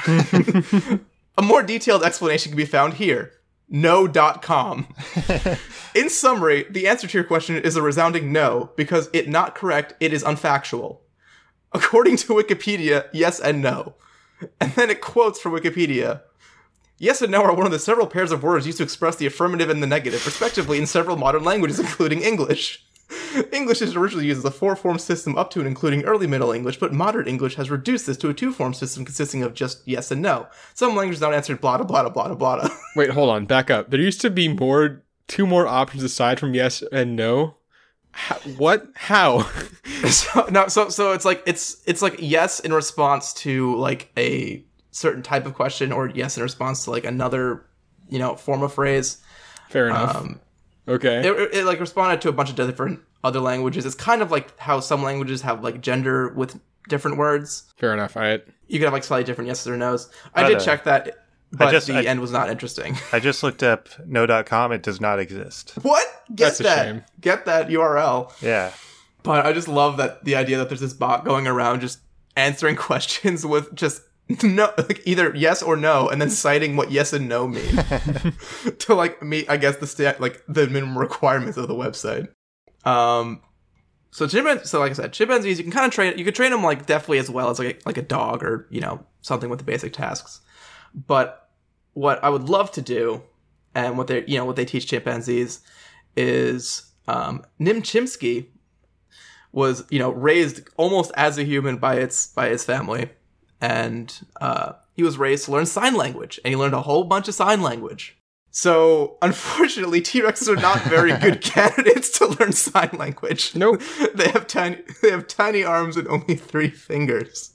A more detailed explanation can be found here. no dot com. In summary, the answer to your question is a resounding no, because it not correct, it is unfactual. According to Wikipedia, yes and no. And then it quotes from Wikipedia. Yes and no are one of the several pairs of words used to express the affirmative and the negative, respectively, in several modern languages, including English. English is originally used as a four-form system up to and including early Middle English, but modern English has reduced this to a two-form system consisting of just yes and no. Some languages now answered blah, blah, blah, blah, blah, blah. Wait, hold on. Back up. There used to be more, two more options aside from yes and no. How, what? How? so, no, so so it's like it's it's like yes in response to like a certain type of question, or yes in response to like another, you know, form of phrase. Fair enough. Um, okay. It, it, it like responded to a bunch of different other languages. It's kind of like how some languages have like gender with different words. Fair enough. I You could have like slightly different yeses or nos. I But, did uh, check that, but just- the I- end was not interesting. I just looked up no dot com. It does not exist. What? Get That's a that. shame. Get that U R L. Yeah. But I just love that the idea that there's this bot going around just answering questions with just no, like either yes or no, and then citing what yes and no mean to like meet, I guess, the sta- like the minimum requirements of the website. Um, so chimpanzees, so like I said, chimpanzees, you can kind of train. You could train them like definitely as well as like a, like a dog or you know something with the basic tasks. But what I would love to do, and what they you know what they teach chimpanzees is um, Nim Chimpsky was you know raised almost as a human by its by its family. And uh, he was raised to learn sign language, and he learned a whole bunch of sign language. So, unfortunately, T-Rexes are not very good candidates to learn sign language. Nope. they have tiny, they have tiny arms and only three fingers.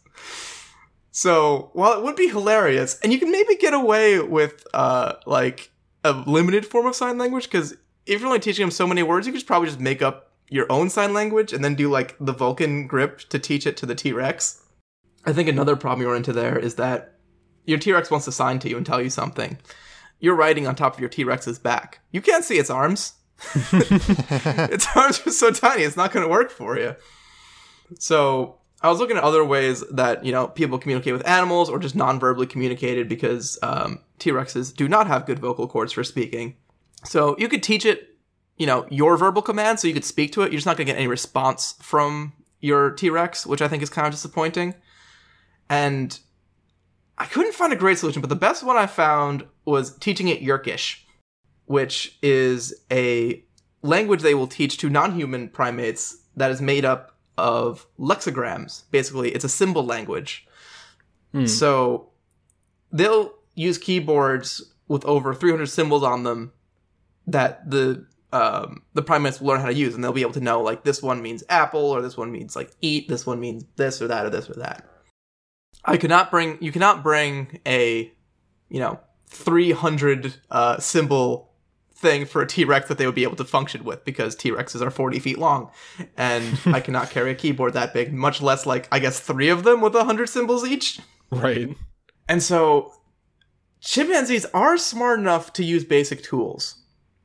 So, while it would be hilarious, and you can maybe get away with uh, like a limited form of sign language, because if you're only teaching them so many words, you could probably just make up your own sign language and then do like the Vulcan grip to teach it to the T-Rex. I think another problem you run into there is that your T-Rex wants to sign to you and tell you something. You're riding on top of your T-Rex's back. You can't see its arms. Its arms are so tiny, it's not going to work for you. So I was looking at other ways that, you know, people communicate with animals or just non-verbally communicated because um, T-Rexes do not have good vocal cords for speaking. So you could teach it, you know, your verbal command so you could speak to it. You're just not going to get any response from your T-Rex, which I think is kind of disappointing. And I couldn't find a great solution, but the best one I found was teaching it Yerkish, which is a language they will teach to non-human primates that is made up of lexicograms. Basically, it's a symbol language. Hmm. So they'll use keyboards with over three hundred symbols on them that the um, the primates will learn how to use, and they'll be able to know, like, this one means apple, or this one means, like, eat, this one means this or that or this or that. I could not bring, you cannot bring a, you know, three hundred uh, symbol thing for a T-Rex that they would be able to function with, because T-Rexes are forty feet long, and I cannot carry a keyboard that big, much less, like, I guess three of them with one hundred symbols each. Right. And so, chimpanzees are smart enough to use basic tools.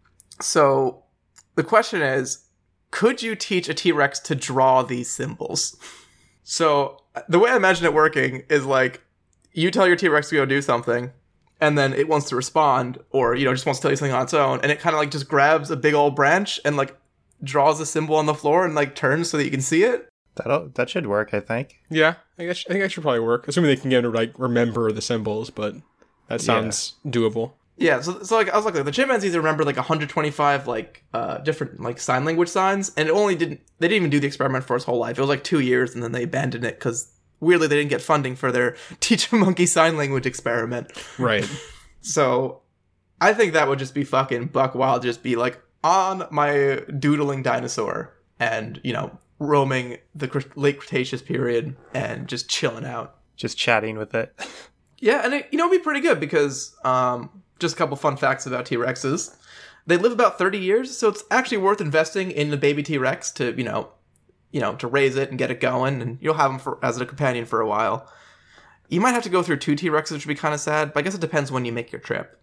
So, the question is, could you teach a T-Rex to draw these symbols? So, the way I imagine it working is like, you tell your T-Rex to go do something, and then it wants to respond, or, you know, just wants to tell you something on its own, and it kind of like just grabs a big old branch and like draws a symbol on the floor and like turns so that you can see it. That that should work, I think. Yeah, I guess I think that should probably work. Assuming they can get to like remember the symbols, but that sounds yeah. doable. Yeah, so so like I was like, the chimpanzees remember like one hundred twenty-five like uh different like sign language signs, and it only didn't they didn't even do the experiment for its whole life. It was like two years, and then they abandoned it because weirdly they didn't get funding for their teach a monkey sign language experiment. Right. So I think that would just be fucking buck wild. Just be like on my doodling dinosaur, and you know roaming the late Cretaceous period and just chilling out, just chatting with it. Yeah, and it, you know, it'd be pretty good because um. Just a couple fun facts about T-Rexes. They live about thirty years, so it's actually worth investing in the baby T-Rex to, you know, you know, to raise it and get it going, and you'll have them for, as a companion for a while. You might have to go through two T-Rexes, which would be kind of sad, but I guess it depends when you make your trip.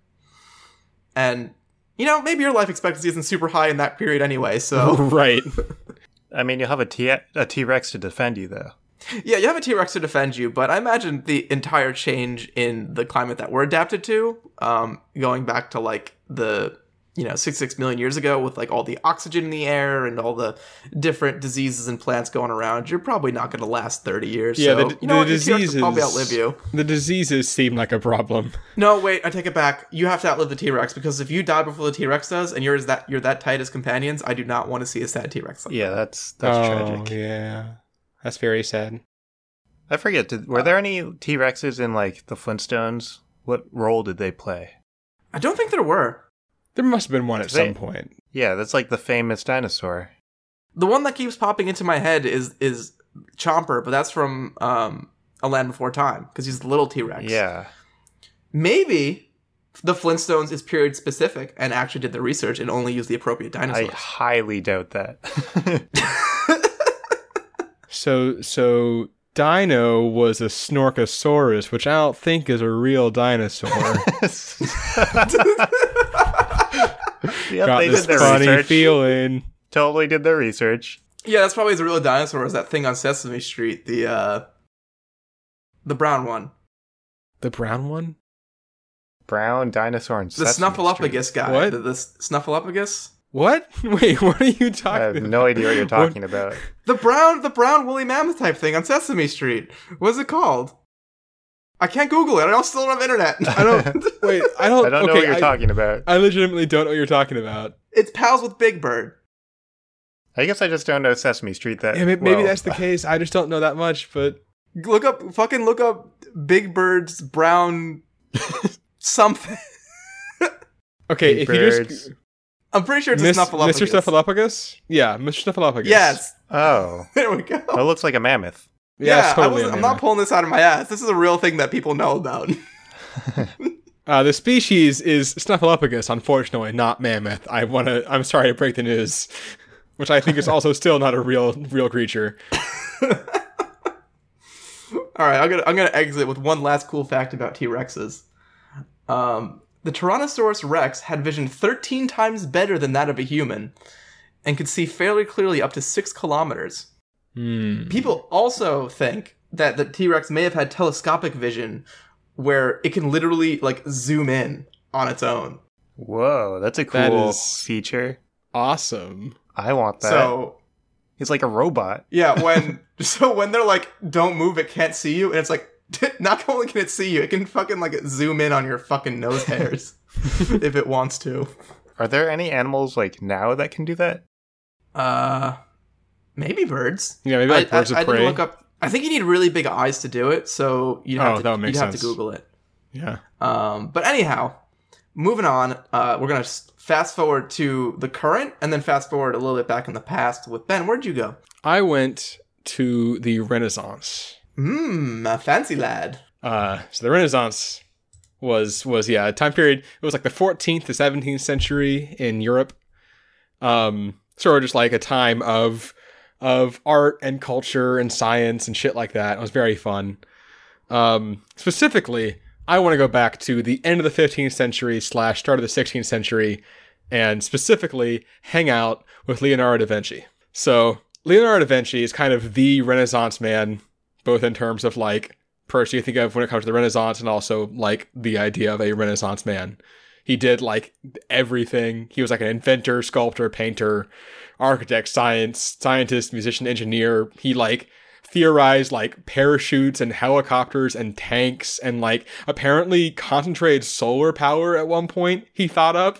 And, you know, maybe your life expectancy isn't super high in that period anyway, so... Right. I mean, you'll have a, T- a T-Rex to defend you, though. Yeah, you have a T-Rex to defend you, but I imagine the entire change in the climate that we're adapted to, um, going back to, like, the, you know, sixty-six million years ago with, like, all the oxygen in the air and all the different diseases and plants going around, you're probably not going to last thirty years. Yeah, so, the, you know the what, diseases... will probably outlive you. The diseases seem like a problem. No, wait, I take it back. You have to outlive the T-Rex, because if you die before the T-Rex does, and you're that you're that tight as companions, I do not want to see a sad T-Rex like Yeah, that. that's, that's oh, tragic. yeah. That's very sad. I forget, did, were there any T-Rexes in, like, the Flintstones? What role did they play? I don't think there were. There must have been one at They- some point. Yeah, that's like the famous dinosaur. The one that keeps popping into my head is is Chomper, but that's from um, A Land Before Time, because he's the little T-Rex. Yeah. Maybe the Flintstones is period specific and actually did the research and only used the appropriate I dinosaurs. highly doubt that. So, so Dino was a Snorkosaurus, which I don't think is a real dinosaur. Yep, Got they this did their funny research. feeling. Totally did their research. Yeah, that's probably the real dinosaur. Is that thing on Sesame Street? The uh, the brown one, The brown one? Brown dinosaur and the Sesame Snuffleupagus Street. guy. What? The, the Snuffleupagus. What? Wait, what are you talking I have about? no idea what you're talking about. The brown, the brown woolly mammoth type thing on Sesame Street. What's it called? I can't Google it. I don't still don't have internet. I don't. Wait, I don't, I don't know okay, what you're I, talking about. I legitimately don't know what you're talking about. It's pals with Big Bird. I guess I just don't know Sesame Street that Yeah, may- maybe well. that's the case. I just don't know that much, but Look up, fucking look up Big Bird's brown something. okay, Big if you Birds. I'm just pretty sure it's Miss, a Snuffleupagus. Mister Snuffleupagus? Yeah, Mister Snuffleupagus. Yes. Oh, There we go. that looks like a mammoth. Yeah, Yeah, it's totally I wasn't, an I'm not animal. pulling this out of my ass. This is a real thing that people know about. Uh, the species is Snuffleupagus, unfortunately, not mammoth. I want to. I'm sorry to break the news, which I think is also still not a real, real creature. All right, I'm gonna I'm gonna exit with one last cool fact about T-Rexes. Um, the Tyrannosaurus Rex had vision thirteen times better than that of a human, and could see fairly clearly up to six kilometers. Hmm. People also think that the T-Rex may have had telescopic vision, where it can literally like zoom in on its own. Whoa, that's a That cool is- feature. Awesome. I want that. So He's like a robot. yeah, when so when they're like, "Don't move, it can't see you," and it's like, not only can it see you, it can fucking like zoom in on your fucking nose hairs if it wants to. Are there any animals like now that can do that? Uh, maybe birds. Yeah, maybe like I, birds I, I of prey. didn't look up. I think you need really big eyes to do it, so you'd have Oh, to that would make you'd have to sense. Google it. Yeah. Um, but anyhow, moving on. Uh, we're gonna s- fast forward to the current, and then fast forward a little bit back in the past with Ben. Where'd you go? I went to the Renaissance. Mmm, a fancy lad. Uh, so the Renaissance was was yeah a time period. It was like the fourteenth to seventeenth century in Europe. Um, sort of just like a time of of art and culture and science and shit like that. It was very fun. Um, specifically, I want to go back to the end of the fifteenth century slash start of the sixteenth century, and specifically hang out with Leonardo da Vinci. So Leonardo da Vinci is kind of the Renaissance man, both in terms of like person you think of when it comes to the Renaissance and also like the idea of a Renaissance man. He did like everything. He was like an inventor, sculptor, painter, architect, science, scientist, musician, engineer. He like theorized like parachutes and helicopters and tanks and like apparently concentrated solar power at one point he thought up.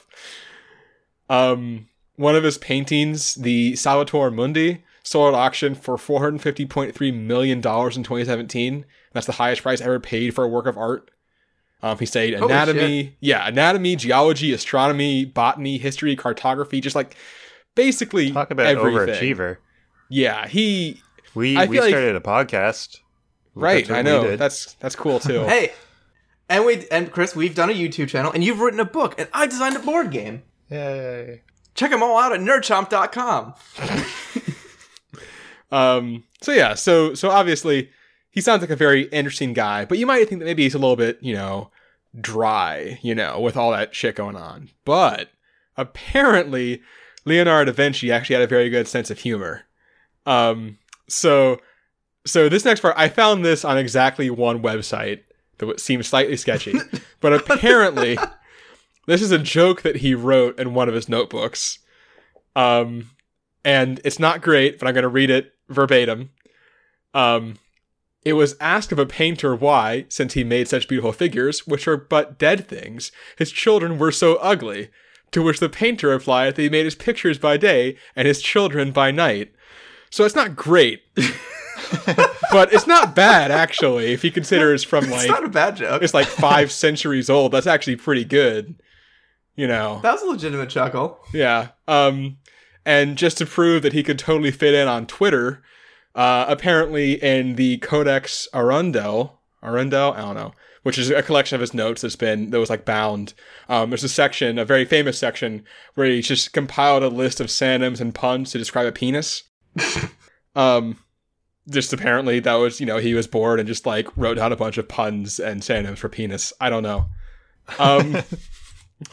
Um, one of his paintings, the Salvator Mundi, sold at auction for four hundred fifty point three million dollars in twenty seventeen. That's the highest price ever paid for a work of art. Um, he studied Holy anatomy, shit. yeah, anatomy, geology, astronomy, botany, history, cartography, just like basically Talk about everything. overachiever. Yeah, he We I we feel like- started a podcast. right. That's what I we know did. that's that's cool too. Hey, and we and Chris, we've done a YouTube channel, and you've written a book, and I designed a board game. Yay. Check them all out at nerdchomp dot com. Um, so yeah, so so obviously he sounds like a very interesting guy, but you might think that maybe he's a little bit, you know, dry, you know, with all that shit going on. But apparently Leonardo da Vinci actually had a very good sense of humor. Um, so so this next part, I found this on exactly one website that seems slightly sketchy, but apparently this is a joke that he wrote in one of his notebooks. Um, and it's not great, but I'm going to read it verbatim. Um, it was asked of a painter why, since he made such beautiful figures, which are but dead things, his children were so ugly. To which the painter replied that he made his pictures by day and his children by night. So it's not great, but it's not bad actually. If you consider it's from It's like not a bad joke. it's like five centuries old, that's actually pretty good. You know. That was a legitimate chuckle. Yeah. Um, and just to prove that he could totally fit in on Twitter, uh, apparently in the Codex Arundel, Arundel, I don't know, which is a collection of his notes that's been, that was like bound. Um, there's a section, a very famous section, where he just compiled a list of synonyms and puns to describe a penis. um, just apparently that was, you know, he was bored and just like wrote down a bunch of puns and synonyms for penis. I don't know. Um,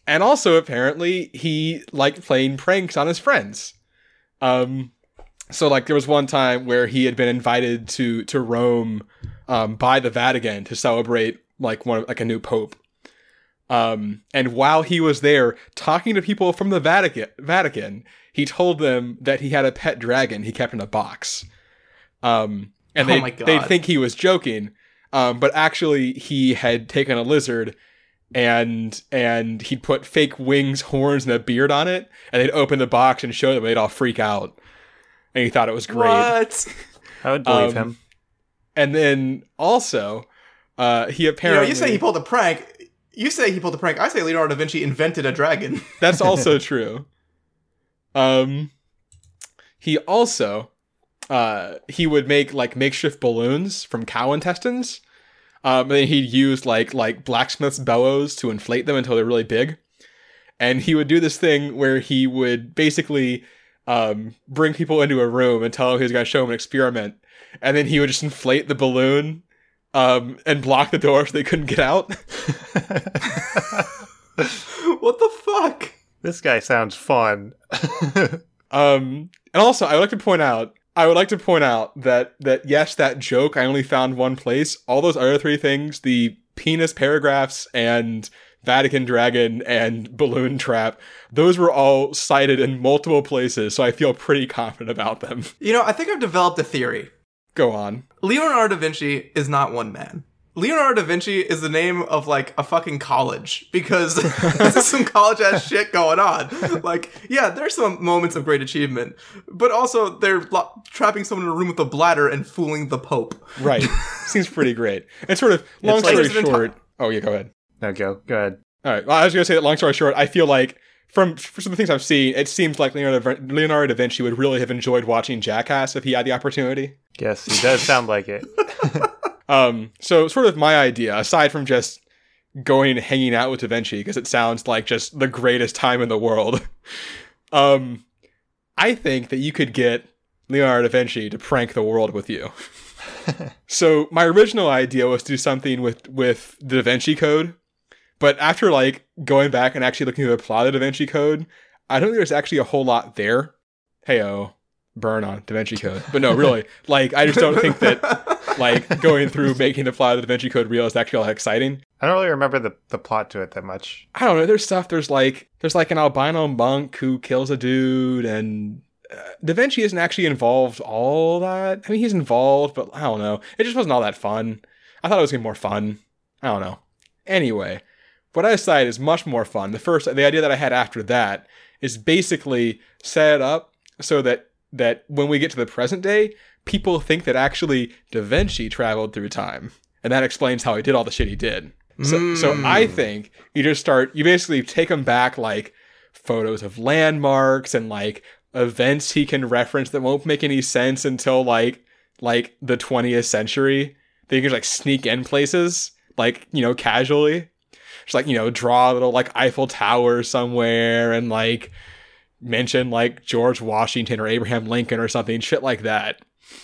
And also, apparently, he liked playing pranks on his friends. Um, so, like, there was one time where he had been invited to to Rome um, by the Vatican to celebrate, like, one like a new pope. Um, and while he was there talking to people from the Vatican, Vatican, he told them that he had a pet dragon he kept in a box. Um, and Oh they my God. they'd think he was joking, um, but actually he had taken a lizard and and he'd put fake wings, horns, and a beard on it, and they'd open the box and show them. They'd all freak out, and he thought it was great. What? I would believe Um, him. And then also, uh, he You know, apparently you say he pulled a prank. You say he pulled a prank. I say Leonardo da Vinci invented a dragon. That's also true. Um, he also, uh, he would make like makeshift balloons from cow intestines. Um, and then he'd use like like blacksmith's bellows to inflate them until they're really big. And he would do this thing where he would basically um, bring people into a room and tell them he was going to show them an experiment. And then he would just inflate the balloon um, and block the door so they couldn't get out. What the fuck? This guy sounds fun. Um, and also, I would like to point out, I would like to point out that that yes, that joke I only found one place. All those other three things, the penis paragraphs and Vatican dragon and balloon trap, those were all cited in multiple places. So I feel pretty confident about them. You know, I think I've developed a theory. Go on. Leonardo da Vinci is not one man. Leonardo da Vinci is the name of, like, a fucking college, because this is some college-ass shit going on. Like, yeah, there's some moments of great achievement, but also they're lo- trapping someone in a room with a bladder and fooling the Pope. Right. Seems pretty great. And sort of, long It's like- story It's an short. Oh, yeah, go ahead. No, go. Go ahead. All right. Well, I was going to say that, long story short, I feel like from, from some of the things I've seen, it seems like Leonardo, Leonardo da Vinci would really have enjoyed watching Jackass if he had the opportunity. Yes, he does sound like it. Um, so sort of my idea, aside from just going and hanging out with Da Vinci, because it sounds like just the greatest time in the world, um, I think that you could get Leonardo da Vinci to prank the world with you. So my original idea was to do something with, with the Da Vinci Code, but after like going back and actually looking at the plot of the Da Vinci Code, I don't think there's actually a whole lot there. Hey-oh, burn on Da Vinci Code. But no, really, like, I just don't think that like going through making the plot of the Da Vinci Code real is actually all that exciting. I don't really remember the, the plot to it that much. I don't know. There's stuff. There's like there's like an albino monk who kills a dude, and uh, Da Vinci isn't actually involved all that. I mean, he's involved, but I don't know. It just wasn't all that fun. I thought it was gonna be more fun. I don't know. Anyway, what I decided is much more fun. The first, the idea that I had after that is basically set it up so that that when we get to the present day, people think that actually Da Vinci traveled through time. And that explains how he did all the shit he did. So, Mm. so I think you just start, you basically take him back like photos of landmarks and like events he can reference that won't make any sense until like, like the twentieth century. That you can just like sneak in places, like, you know, casually. Just like, you know, draw a little like Eiffel Tower somewhere and like mention like George Washington or Abraham Lincoln or something, shit like that.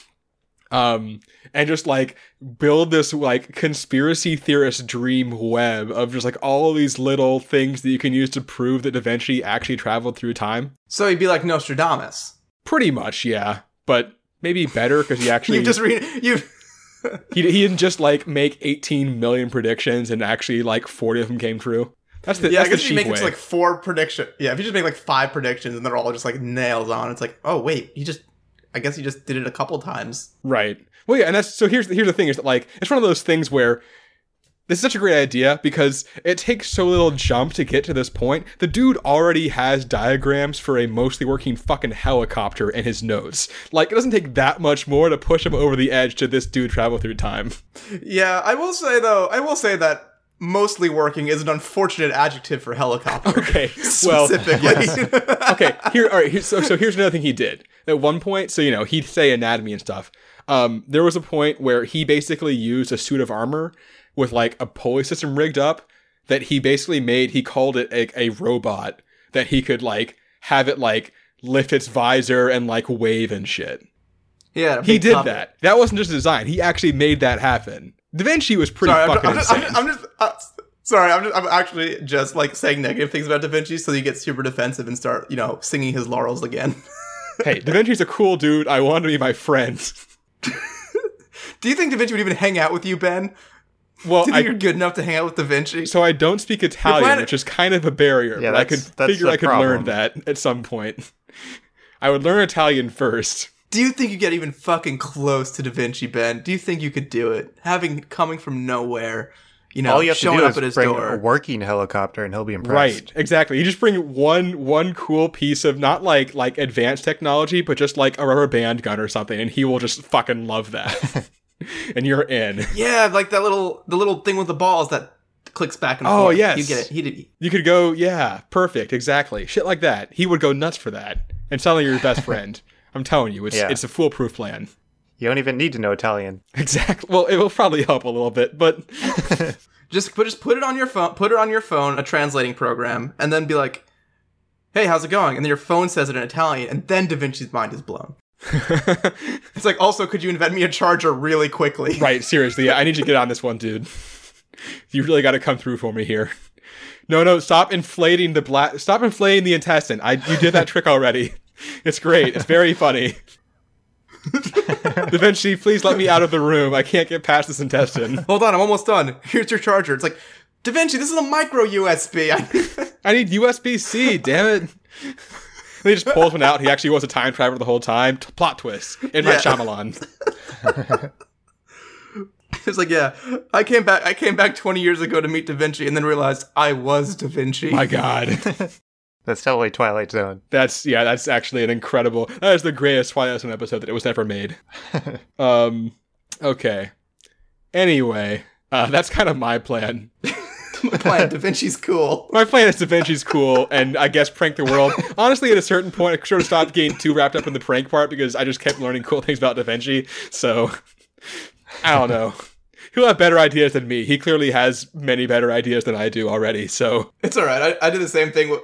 Um, and just like build this like conspiracy theorist dream web of just like all these little things that you can use to prove that Da Vinci actually traveled through time. So he'd be like Nostradamus. Pretty much, yeah. But maybe better because he actually You just read you. he, he didn't just like make eighteen million predictions and actually like forty of them came true. That's the Yeah, I that's the guess if you cheap make it way. to like four prediction. Yeah, if you just make like five predictions and they're all just like nails on, it's like, oh wait, he just. I guess he just did it a couple times. Right. Well, yeah, and that's so. Here's the, here's the thing: is that like it's one of those things where this is such a great idea because it takes so little jump to get to this point. The dude already has diagrams for a mostly working fucking helicopter in his notes. Like it doesn't take that much more to push him over the edge to this dude travel through time. Yeah, I will say though, I will say that mostly working is an unfortunate adjective for helicopter. Okay. Well, specifically. okay, here, all right. Here, so, so here's another thing he did. At one point, so you know, he'd say anatomy and stuff. Um, there was a point where he basically used a suit of armor with like a pulley system rigged up that he basically made. He called it a, a robot that he could like have it like lift its visor and like wave and shit. Yeah, He big did puppet. that. That wasn't just a design. He actually made that happen. Da Vinci was pretty Sorry, I'm, fucking I'm just, insane. I'm just, I'm just uh, Sorry, I'm, just, I'm actually just like saying negative things about Da Vinci so you get super defensive and start, you know, singing his laurels again. Hey, Da Vinci's a cool dude. I want him to be my friend. Do you think Da Vinci would even hang out with you, Ben? Well, Do you think I, you're good enough to hang out with Da Vinci? so I don't speak Italian, planet- which is kind of a barrier, Yeah, but I could that's- that's figure the I could problem. learn that at some point. I would learn Italian first. Do you think you get even fucking close to Da Vinci, Ben? Do you think you could do it? Having coming from nowhere, you know, All you have to showing do up is at his bring door. a working helicopter, and he'll be impressed. Right, exactly. You just bring one one cool piece of not like like advanced technology, but just like a rubber band gun or something, and he will just fucking love that. And you're in. Yeah, like that little the little thing with the balls that clicks back and Oh, forth. yes. You get it. He did. You could go, yeah, perfect, exactly. Shit like that. He would go nuts for that. And suddenly you're your best friend. I'm telling you, it's Yeah. it's a foolproof plan. You don't even need to know Italian. Exactly. Well, it will probably help a little bit, but Just put just put it on your phone. Put it on your phone, a translating program, and then be like, "Hey, how's it going?" And then your phone says it in Italian, and then Da Vinci's mind is blown. It's like, also, could you invent me a charger really quickly? right, seriously, yeah, I need you to get on this one, dude. You really got to come through for me here. No, no, stop inflating the black. Stop inflating the intestine. I you did that trick already. It's great. It's very funny. Da Vinci, please let me out of the room. I can't get past this intestine. Hold on, I'm almost done. Here's your charger. It's like, Da Vinci, this is a micro U S B. I- I need U S B C, damn it. And he just pulls one out. He actually was a time traveler the whole time. T- plot twist. In my Yeah. Shyamalan. It's like, yeah, I came back. I came back twenty years ago to meet Da Vinci, and then realized I was Da Vinci. My God. That's totally Twilight Zone. That's, yeah, that's actually an incredible, that is the greatest Twilight Zone episode that it was never made. um, okay. Anyway, uh, that's kind of my plan. My plan. Da Vinci's cool. My plan is Da Vinci's cool, and I guess prank the world. Honestly, at a certain point, I sort of stopped getting too wrapped up in the prank part because I just kept learning cool things about Da Vinci. So, I don't know. He'll have better ideas than me. He clearly has many better ideas than I do already. So, It's all right. I, I did the same thing with.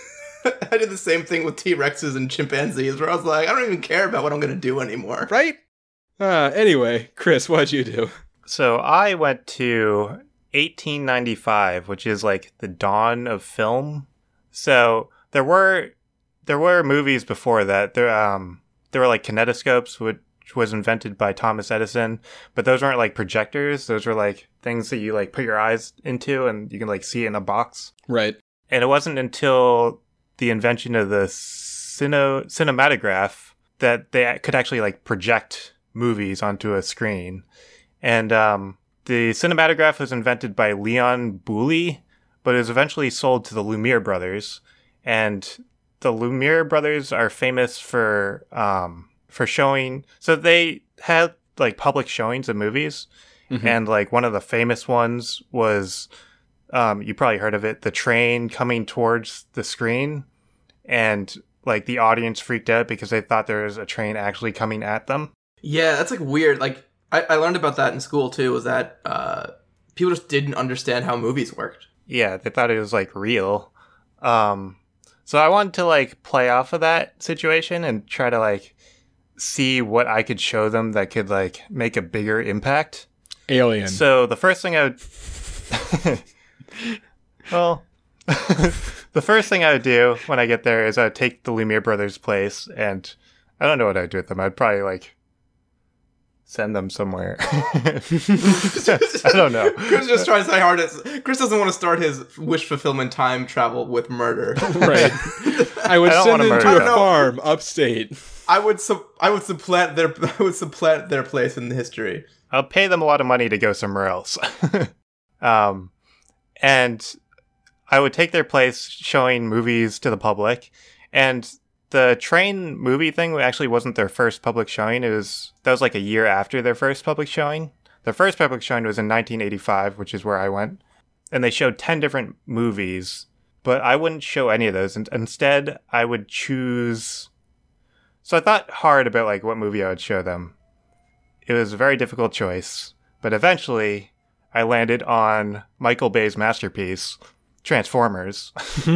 I did the same thing with T-Rexes and chimpanzees, where I was like, I don't even care about what I'm gonna do anymore. right? Uh, anyway, Chris, what'd you do? So I went to eighteen ninety-five, which is like the dawn of film. So there were there were movies before that. There um there were like kinetoscopes, which was invented by Thomas Edison, but those weren't like projectors. Those were like things that you like put your eyes into and you can like see it in a box. Right. And it wasn't until the invention of the cine- cinematograph that they could actually like project movies onto a screen. And um, the cinematograph was invented by Leon Bouley, but it was eventually sold to the Lumiere brothers. And the Lumiere brothers are famous for um, for showing. So they had like public showings of movies, Mhm. and like one of the famous ones was. Um, you probably heard of it, the train coming towards the screen, and like the audience freaked out because they thought there was a train actually coming at them. Yeah, that's like weird. Like I, I learned about that in school too. Was that uh, people just didn't understand how movies worked. Yeah, they thought it was like real. Um, so I wanted to like play off of that situation and try to like see what I could show them that could like make a bigger impact. Alien. So the first thing I would well, the first thing I would do when I get there is I would take the Lumiere brothers' place, and I don't know what I'd do with them. I'd probably like send them somewhere. I don't know. Chris is just trying to say hard. As, Chris doesn't want to start his wish fulfillment time travel with murder. Right. I would I don't send wanna them murder to a them. farm upstate. I would sub- I would supplant their I would supplant their place in history. I'll pay them a lot of money to go somewhere else. um, and I would take their place showing movies to the public. And the train movie thing actually wasn't their first public showing. It was that was like a year after their first public showing. Their first public showing was in nineteen eighty-five, which is where I went. And they showed ten different movies, but I wouldn't show any of those. And instead, I would choose. So I thought hard about like what movie I would show them. It was a very difficult choice, but eventually I landed on Michael Bay's masterpiece, Transformers.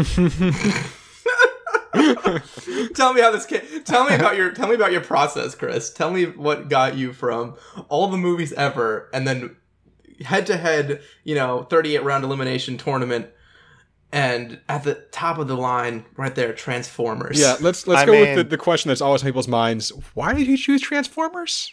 Tell me how this came. Tell me about your. Tell me about your process, Chris. Tell me what got you from all the movies ever, and then head to head, you know, thirty-eight round elimination tournament, and at the top of the line, right there, Transformers. Yeah, let's let's I go mean- with the, the question that's always in people's minds. Why did you choose Transformers?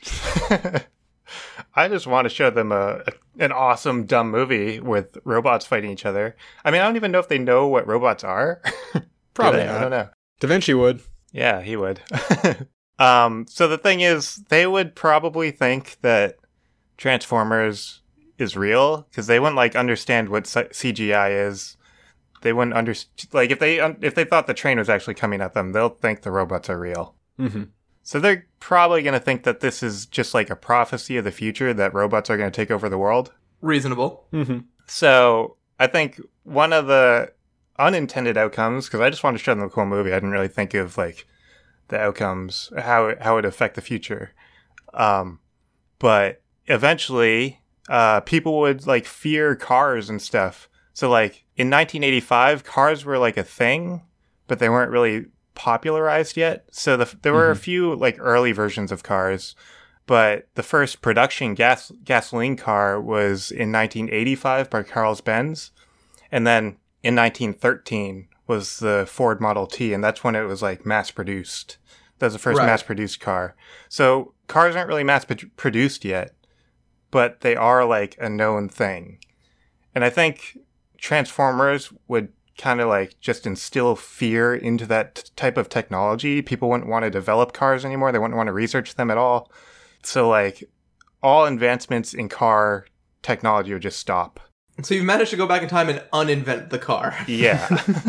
I just want to show them a, a an awesome dumb movie with robots fighting each other. I mean, I don't even know if they know what robots are. Do Probably they? not. I don't know. Da Vinci would. Yeah, he would. um, so the thing is, they would probably think that Transformers is real because they wouldn't like understand what C G I is. They wouldn't understand. Like if they un- if they thought the train was actually coming at them, they'll think the robots are real. Mm-hmm. So they're probably going to think that this is just like a prophecy of the future that robots are going to take over the world. Reasonable. Mm-hmm. So I think one of the unintended outcomes, because I just wanted to show them a cool movie, I didn't really think of like the outcomes, how it, how it would affect the future. Um, but eventually, uh, people would like fear cars and stuff. So like in nineteen eighty-five, cars were like a thing, but they weren't really popularized yet. So the, there were Mhm. a few like early versions of cars, but the first production gas gasoline car was in nineteen eighty-five by Carl Benz, and then in nineteen thirteen was the Ford Model T, and that's when it was like mass produced. That was the first Right. mass produced car. So cars aren't really mass pro- produced yet, but they are like a known thing. And I think Transformers would kind of like just instill fear into that t- type of technology. People wouldn't want to develop cars anymore. They wouldn't want to research them at all. So like all advancements in car technology would just stop. So you've managed to go back in time and uninvent the car. Yeah.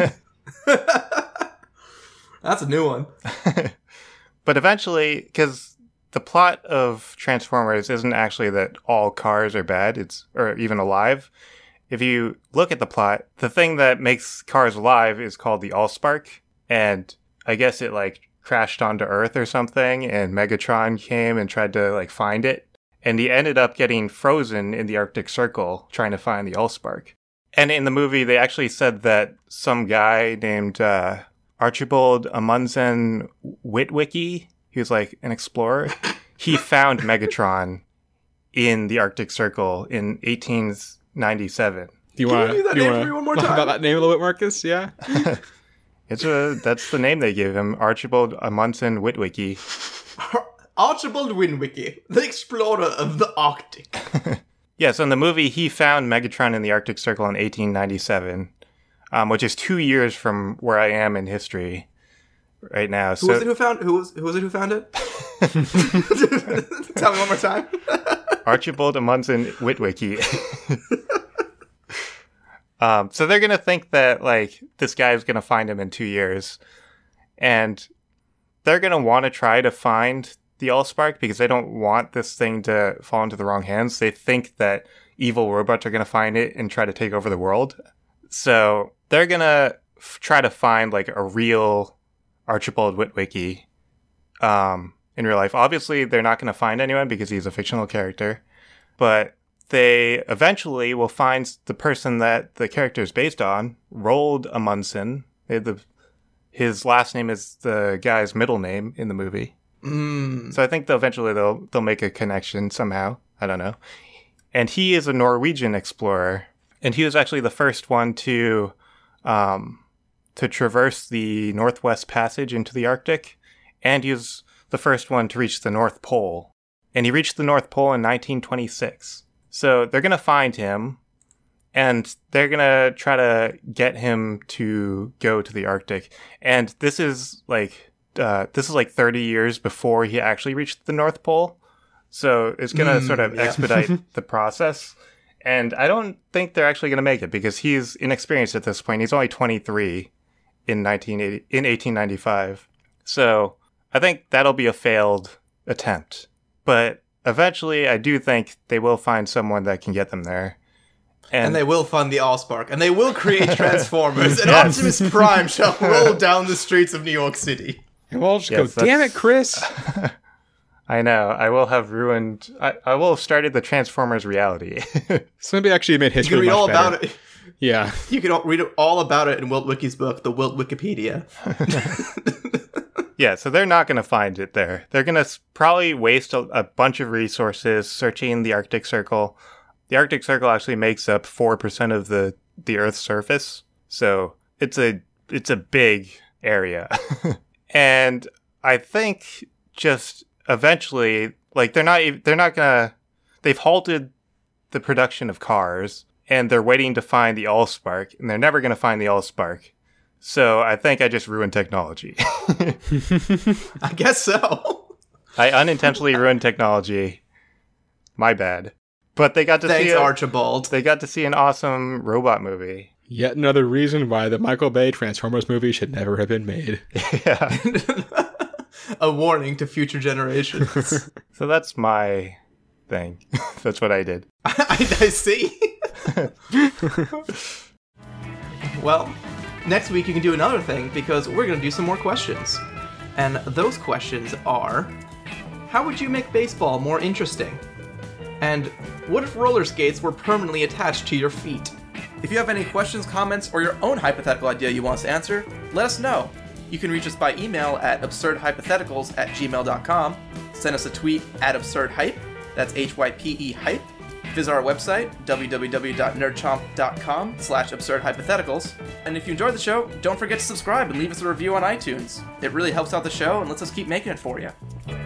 That's a new one. But eventually, because the plot of Transformers isn't actually that all cars are bad, it's or even alive. If you look at the plot, the thing that makes cars alive is called the Allspark, and I guess it like crashed onto Earth or something, and Megatron came and tried to like find it, and he ended up getting frozen in the Arctic Circle trying to find the Allspark. And in the movie, they actually said that some guy named uh, Archibald Amundsen Witwicky, he was like an explorer, he found Megatron in the Arctic Circle in eighteen ninety-seven. Do you Can want you do that to name for me one more talk time? about that name a little bit, Marcus? Yeah. It's a that's the name they gave him, Archibald Amundsen Witwicky. Archibald Winwicky, the explorer of the Arctic. Yeah, so in the movie, he found Megatron in the Arctic Circle in eighteen ninety-seven, um, which is two years from where I am in history right now. Who So was it who found? Who was who was it who found it? Tell me one more time. Archibald Amundsen Witwicky. um, so they're gonna think that like this guy's gonna find him in two years, and they're gonna want to try to find the Allspark because they don't want this thing to fall into the wrong hands. They think that evil robots are gonna find it and try to take over the world. So they're gonna f- try to find like a real Archibald Witwicky. Um, in real life. Obviously, they're not going to find anyone because he's a fictional character, but they eventually will find the person that the character is based on, Roald Amundsen. They have the, his last name is the guy's middle name in the movie. Mm. So I think they'll eventually they'll they'll make a connection somehow. I don't know. And he is a Norwegian explorer, and he was actually the first one to um, to traverse the Northwest Passage into the Arctic, and he was the first one to reach the North Pole. And he reached the North Pole in nineteen twenty-six. So they're going to find him, and they're going to try to get him to go to the Arctic. And this is like uh, this is like thirty years before he actually reached the North Pole. So it's going to Mm, sort of yeah. expedite the process. And I don't think they're actually going to make it because he's inexperienced at this point. He's only twenty-three in nineteen eighty in eighteen ninety-five. So I think that'll be a failed attempt. But eventually, I do think they will find someone that can get them there. And they will fund the Allspark, and they will create Transformers, and Yes. Optimus Prime shall roll down the streets of New York City. And we'll just Yes, go, damn that's- it, Chris. I know. I will have ruined... I, I will have started the Transformers reality. Somebody actually made You history can read much all better. about it. Yeah. You can all- read all about it in Wilt Wiki's book, The Wilt Wikipedia. Yeah, so they're not going to find it there. They're going to probably waste a, a bunch of resources searching the Arctic Circle. the Arctic Circle actually makes up four percent of the, the Earth's surface. So it's a it's a big area. And I think just eventually, like they're not they're not gonna they've halted the production of cars, and they're waiting to find the Allspark, and they're never gonna find the Allspark. So I think I just ruined technology. I guess so. I unintentionally ruined technology. My bad. But they got to Thanks, see a, Archibald. they got to see an awesome robot movie. Yet another reason why the Michael Bay Transformers movie should never have been made. Yeah. A warning to future generations. So that's my thing. That's what I did. I, I see. Well, next week you can do another thing because we're going to do some more questions. And those questions are, how would you make baseball more interesting? And what if roller skates were permanently attached to your feet? If you have any questions, comments, or your own hypothetical idea you want us to answer, let us know. You can reach us by email at absurdhypotheticals at gmail dot com, send us a tweet at absurdhype, that's H Y P E hype, visit our website, www.nerdchomp.com slash absurdhypotheticals, and if you enjoyed the show, don't forget to subscribe and leave us a review on iTunes. It really helps out the show and lets us keep making it for you.